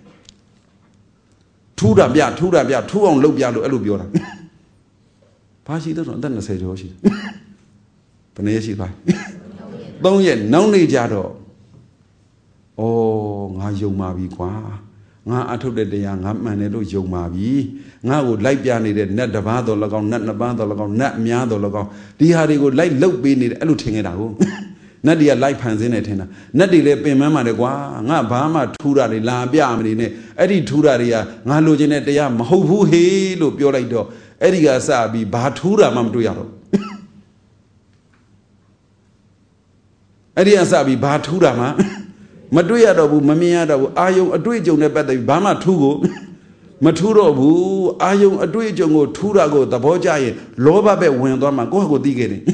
ထူးတာပြထူးတာပြထူးအောင်လုပ်ပြလို့အဲ့လိုပြောတာဘာရှိတော့အသက်၂၀ကျော်ရှိဘယ်နှရက်ရှိသွားသုံးရက်နောက်နေကြတော့ဩငါယုံပါပြီကွာငါအထုတ်တဲ့တရားငါမှန်တယ်လို့ယုံပါပြီငါ့ကိုလိုက်ပြနေတဲ့နတ်တစ်ပါးတော်၎င်းနတ်နှစ်ပါးတော်၎င်းနတ်အများတော်၎င်းဒီဟာတွေကိုလိုက်လုတ်ပေးနေတယ်အဲ့လိုထင်ခဲ့တာကိုနတ်တွေကလိုက်ဖန်ဆင်းနေထင်တာနတ်တွေလည်းပင်ပန်းပါတယ်ကွာငါဘာမှထူတာတွေလာပြမနေနဲ့အဲ့ဒီထူတာတွေကငါလိုချင်တဲ့တရားမဟုတ်ဘူးဟေးလို့ပြောလိုက်တော့အဲ့ဒီကစပြီးဘာထူတာမှမတွေ့ရတော့အဲ့ဒီအစပြီးဘာထူးတာမှမတွေ့ရတော့ဘူးမမြင်ရတော့ဘူးအာယုံအတွေ့အကြုံနဲ့ပတ်သက်ပြီးဘာမှထူးကိုမထူးတော့ဘူးအာယုံအတွေ့အကြုံကိုထူးတာကိုသဘောကျရင်လောဘပဲဝင်သွားမှကိုယ့်ဟာကိုယ်သိခဲ့တယ်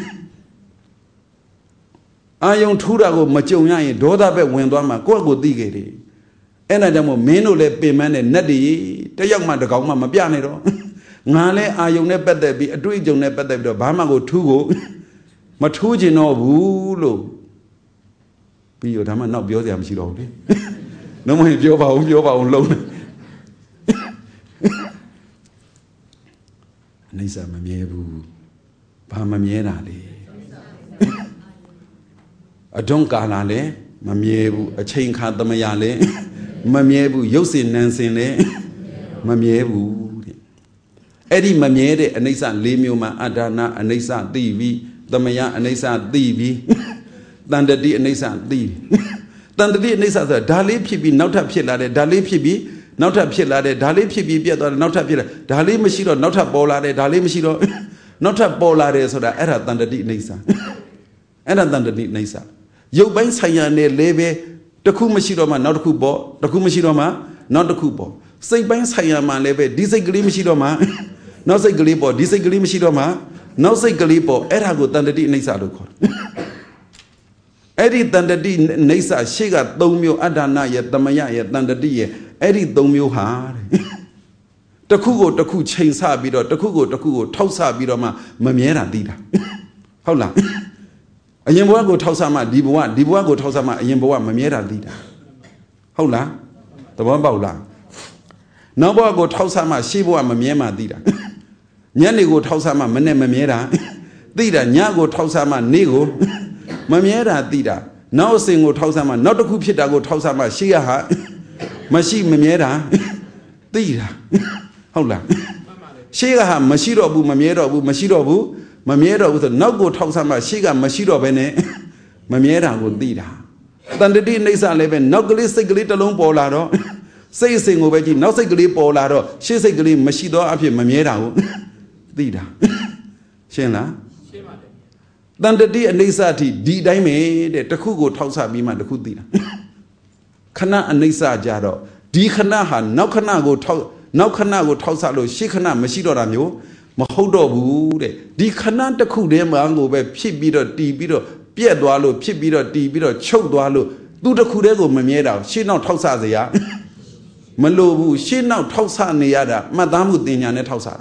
အာယုံထူးတာကိုမကြုံရရင်ဒေါသပဲဝင်သွားမှကိုယ့်ဟာကိုယ်သိခဲ့တယ်အဲ့ဒါကြောင့်မို့မင်းတို့လည်းပင်ပန်းတဲ့နတ်တွေတယောက်မှတကောင်မှမပြနိုင်တော့ငါလည်းအာယုံနဲ့ပတ်သက်ပြီးအတွေ့အကြုံနဲ့ပတ်သက်ပြီးတော့ဘာမှကိုထူးကိုမထူးကျင်တော့ဘူးလို့ပြီးတော့ဒါမှနောက်ပြောစရာမရှိတော့ဘူးလေ no more pure bow, pure bow alone. Nisa Mamiebu, Pamamienale. A donkalale, Mamiebu, a chain cat the Mayale, Mamiebu, Yosin Nansine, Mamiebu. Eddie Mamiere, Anisa Lemuma, Adana, Anisa T V, the Maya, Anisa T V, Thunder D, Anisa T V. Thunder D, Anisa, Dali Pibi, not a pillar, Dali Pibi, not a pillar, Dali Pibi, not a pillar, Dali Machiro, not a bolade, Dali Machiro, not a bolade, so that era Thunder D, Nisa. And a Thunder D, Nisa. You bang Sayane, Leve, the Kumashiroma, not Kubo, the Kumashiroma, not the Kubo. Say bang Sayama, Leve, disagree Machiroma. No say Galipo, disagree Machidoma, no say Galipo, Erago Thunder D Nisa Luco. Eddie Thunder D Nisa, Shiga, Domio, Adana, yet Damaya, yet Thunder D, Eddie Domio hard. The Kugo, the Ku chains Habido, the Kugo, the Kugo, Tosa Bidoma, Mamiera Dida. Hola. A Yemboago Tosama, Dibuan, Dibuago Tosama, Yemboa, Mamiera Dida. Hola. The Wambaula. Now go Tosama, Shibu, Mamiema Dida. Nyanigo Tausama, Mane Mamiera, Dida, Nyago Tausama, Nego, Mamiera Dida, now single Tausama, not a Kupita go Tausama, Shiaha, Mashi Mamiera, Dida, Hola, Shiaha, Mashiro Bu, Mamiera Bu, Mashiro Bu, Mamiera with a no go Tausama, Shiga, Mashiro Bene, Mamiera go Dida. Then the D Nisa Leven, no glis, glit alone Polaro, say single veggie, no say glit Polaro, she say glit Mashido up here, Mamiera. Dida. Shena? Then the D and Nisa D Dime, the Takugo Tausa Bima the Kudina. Kana and Nisa Jado. D Kanaha, now Kana go Tau, now Kana go Tausalo, Shikana, Mashido Ranyo, Mahodo Bude, D Kana the Kudem Ango, Pibido, D Bido, Piedwalo, Pibido, D Bido, Chodwalo, do the Kudego Mamiera, she now Tausa Zia. Malobu, she now Tausa Niada, Madame Dinia Tausa.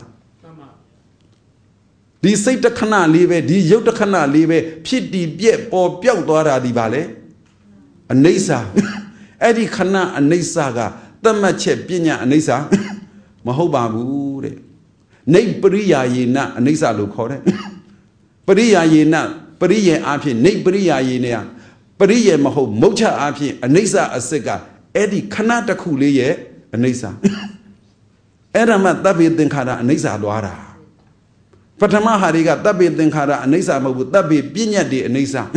The say the Kana leave, the Yota Kana leave, Pity Biet or Piauara di Vale. A Nisa, Eddie Kana and Nisaga, the Mache Pina and Nisa, Mahoba Bude. Nay Peria ye na, and Nisa look for it. Peria ye na, Peria Api, Nay Peria ye na, Peria Maho, Mocha Api, and Nisa a cigar, Eddie Kana the Kuli, and Nisa. Eramat David Dinkara and Nisa Dwara. Fatama Hariga, Dabi Dinkara, and Nisa would Dabi Binya de Nisa.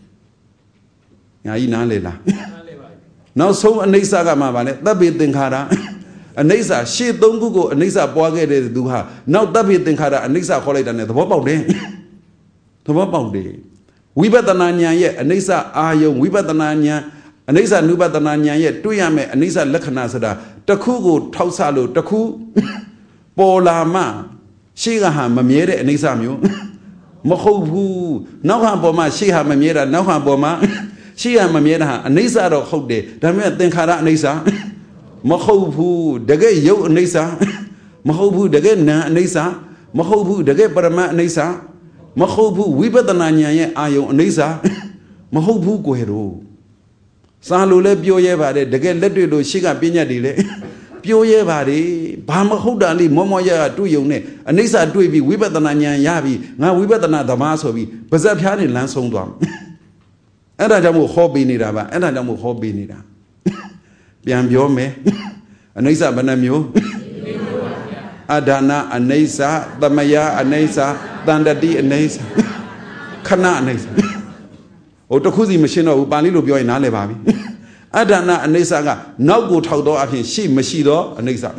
Yaina Lela. Now so a Nisa Gamavane, Dabi Dinkara, and Nisa, she don't go, and Nisa Boage de Duha. Now Dabi Dinkara, and Nisa Holiday, and the Wobble Day. The Wobble Day. We better Nanya yet, and Nisa Ayo, we better Nanya, and Nisa Nuba the Nanya yet, Tuyame, and Nisa Lakanasada, Takugo, Tausalo, Taku, Polama. Shiga Mamiere and Isamu Mohobu, Noha Boma, Shiha Mamiera, Noha Boma, Shia Mamiera, and Nisa or Hode, Damet Denkara Nisa, Mohobu, the gay Yo Nisa, Mohobu, the gay Nisa, Mohobu, the gay Parama Nisa, Mohobu, Weber the Nanya, Ayo Nisa, Mohobu Guero. Salule Bioyeva, the gay let you do Shiga Pina Dile. Pure body, Bama Hodali, Momoya, do you ne? And Nisa do be Weber than Anya Yabi, now Weber than the Masovi, Bazapian in Lansongdom. And I don't hobby nidaba, and I don't hobby nida. Biambiome, and Nisa Banamio, Adana, and Nisa, Damaya, and Nisa, Dandadi, and Nisa, Kana, Nisa. Otokuzi machine of Banilo Bio in Alebabi. Adana and Nisaga, now go to the she Mashido and Nisa.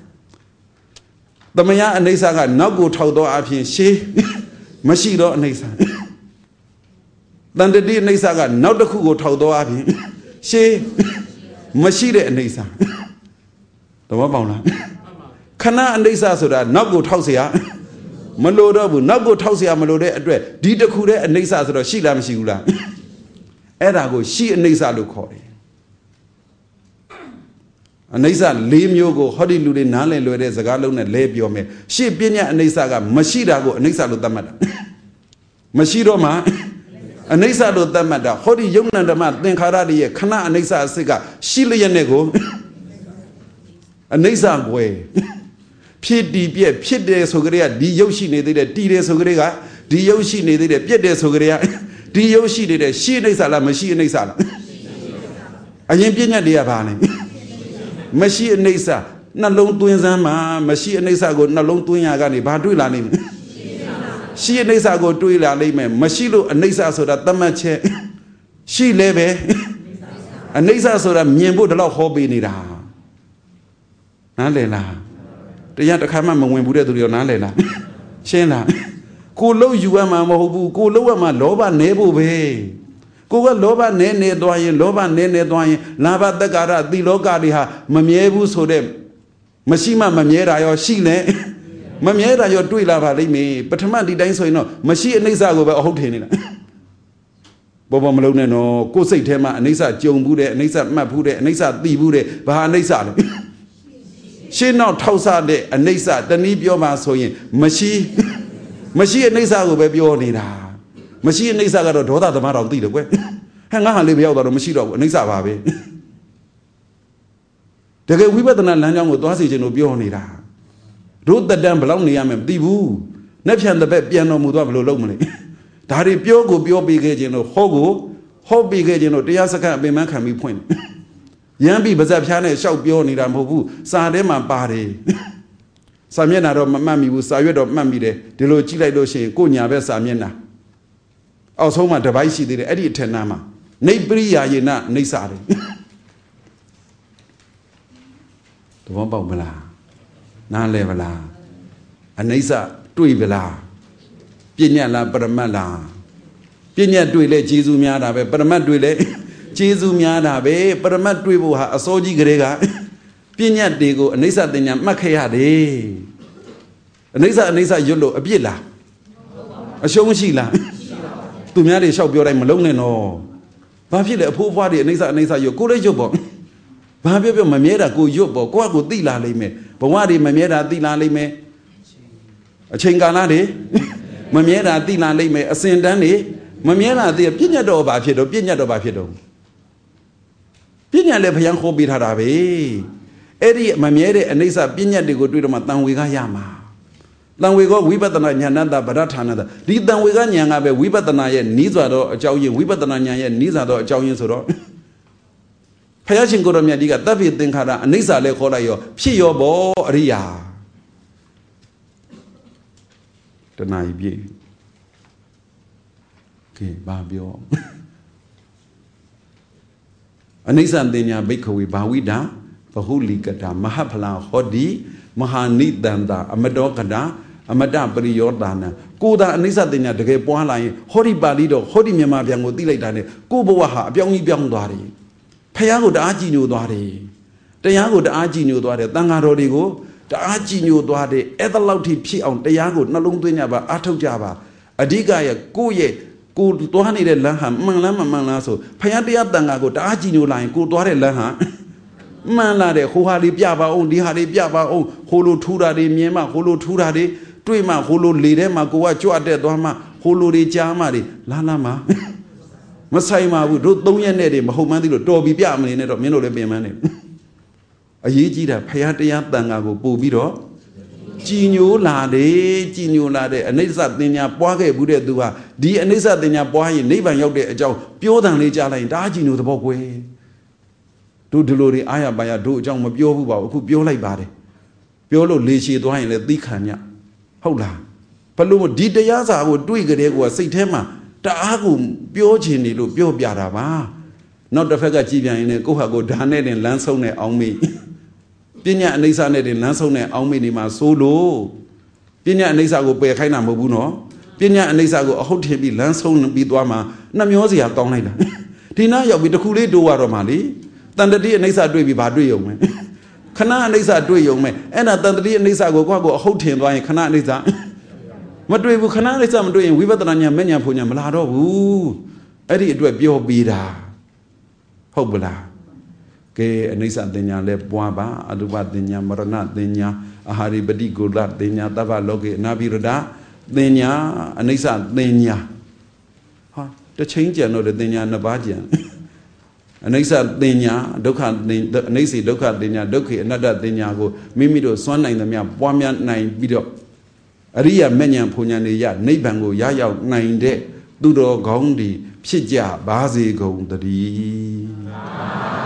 The Maya and Nisaga, now go to the she Mashido and Nisa. Then the dear Nisaga, now the Kugo to the she Mashida and Nisa. The Wabona Kana and Nisa so that now go to Hausia Maloda will now go to Hausia Malode address. Did the Kude and Nisa so that she lam Shula. Erago, she and Nisa look horrid. Anisa Lim Yogo, Hodi Ludi Nale Lode Zagalon and Lebiome. She Binya and Nisaga, Mashida go Nisa Lutamada. Mashidoma Anisa lo tamada, Hori Yonandama, then Karadi, Kana Anisa Siga, Shili Nego Anisa way. Pidi Pia, Pide Sogria, Di Yoshi needed, Tide Sogrega, Di Yoshi needed, Pide Sogria, Di Yoshi did a she Nisala, machine Nisala. I am Pina Diabani. Machine Nisa, not long twins, machine Nisa go, not long twin Agani, Badulani. She and Nisa go to Ilame, Mashilo and Nisa so that Tamache. She leve and Nisa so that Miembo the law hobby nida. Nalela. The Yatakama when Buddha to your Nalela. Shena. Kulo Yuama Mobu, Kuloama Loba Nebo Bay. Kuga Loba Nene Doyen, Loba Nene Doyen, Lava the Gara, the Logariha, Mamiebu so them. Mashima Mamiera or Shile. Mamma, you're doing lava, me, but a man did so, you know, Machine Nisa over a hotel. Boba Malone, no, Kosei Tema, Nisa, Joan Bude, Nisa Mapude, Nisa, the Bude, Baha Nisa. She now Tausa de, and Nisa, the Nibioma so in, Machi, Machine Nisa over Bionida. Machine Nisa got a daughter, the matter of the way. Hang on, live out of Machine, Nisa Baby. The way we were the Nanyang with Dosage and Bionida. Root the damn belong near me, Divu. Nepshan the bed piano Mudavlo Lomley. Dari Piogo, Bio Bigagino, Hogo, Ho Bigagino, the Yasaka Bemaka me point. Yambi Bazapiana, shout Bioni Rambu, Sadema Bari. Samiana of Mammy was Sayed of Mammy de, the Lo Chile Doshe, Kunya Vesamina. Also, my device did Eddie Tenama. Nebria Yena, Nisari. The Wambala. Na levala Anisa Tuivela Pinya la Paramala Pinya Tuile, Jesu Miada, Paramat Tuile, Jesu Miada, Paramat Tuibuha, a Soji Grega Pinya Digo, Anisa Dina Makaya de Anisa Anisa Yolo, a Bila a Shonshila Tumiari shall be Malone no Vafila, poor body, Anisa Anisa, your good job. Baby, my mera go yobo, go go dila lime. But what is my mera dila lime? A chinganade? My mera dila lime, a sendani? My mera de Pina do Bafido, Pina do Bafido. Pina lepian hobby harabe. Eddie, my mera and Nisa Pina de go to the Matan Wigayama. Then we go, we better than Yanada, Baratanada. Did then we got Yangabe, we better than Yan, Nizado, a Jowie, we better than Yan, Nizado, a Jowie Soro. Payashin go to Mediga, David Dinkara, and Nisa Le Corayo, Pio Bo Ria. The Naibi. Okay, Babio. Anisa and Dina Bakery Bawida, Bahuli Gata, Mahapala, Hodi, Mahani Danda, Amadokada, Amada Priordana, Kuda Anisa Dina, the Gay Poalai, Hori Balido, Hori Mima Biango Dilatane, Kuboaha, Biangi Biangdari. Payago the Ajinu Dwari. The Yago the Ajinu Dwari, Tanga Rodigo, the Ajinu Dwari, Ethelauti P on the Yago, Nalung Dinaba, Ato Java, Adigaya, Kuye, Good Dwani de Laham, Manglama Manaso, Payadia Dangago, the Ajinu line, Good Dwari Laha, Manade, Huhari Biaba, on the Hari Biaba, on Hulu Tura de Miema, Hulu Tura de, Twima, Hulu Lidema, Goa Chua de Dwama, Hulu de Jamari, Lanama. Massaima would do Doyan, Mahomadi, Dobby Biamani, or Mino Bemani. A Yijida, Payatia Dangago, Bobido, Ginu Lade, Ginu Lade, and Nisa Dina Boage Buddha Dua, D and Nisa Dina Boy, Neva Yoke, Joe, Pure than Nijala, and Dajinu the Bogway. Do Dolori Aya by a do John Mabio, who Bio like body. Piolo Lishi Dwayne, the Dicania. Hola. Palu did the Yaza would do it was Satema. Agum, Biogini, Bio Biarava. Not the Fagachivia in a Gohago Danet and Lansone on me. Pina and Nisa net in Lansone on me, ma solo. Pina and Nisa go pay a kind of Mobuno. Pina and Nisa go a hotel be Lansone Bidwama, Namiosia Tonida. Tina, you with the Kule do Aromali. Thunder D and Nisa do be Badrio, man. Kana Nisa do young man. And at Thunder D and Nisa go go a hotel by Kana Nisa. What do we can't some doing? We were the Nanya Menya Punya Malado, ooh, Eddie do a bio bida. Hobula. Gay and Nisa Denya Le Boaba, Aduba Denya Marana Denya, Ahari Badigo Denya, Dava Logi, Nabirada, Denya, Anisa Denya. The change and the thing and the bajan. An exa dinya, doka, nasi doka dinya, doki, another dinyago, mimido, swan nine the mea, wamian nine video. Aria menya punyani ya, neighbango, yaya, nine day, dudo gondi, psija, bazi go the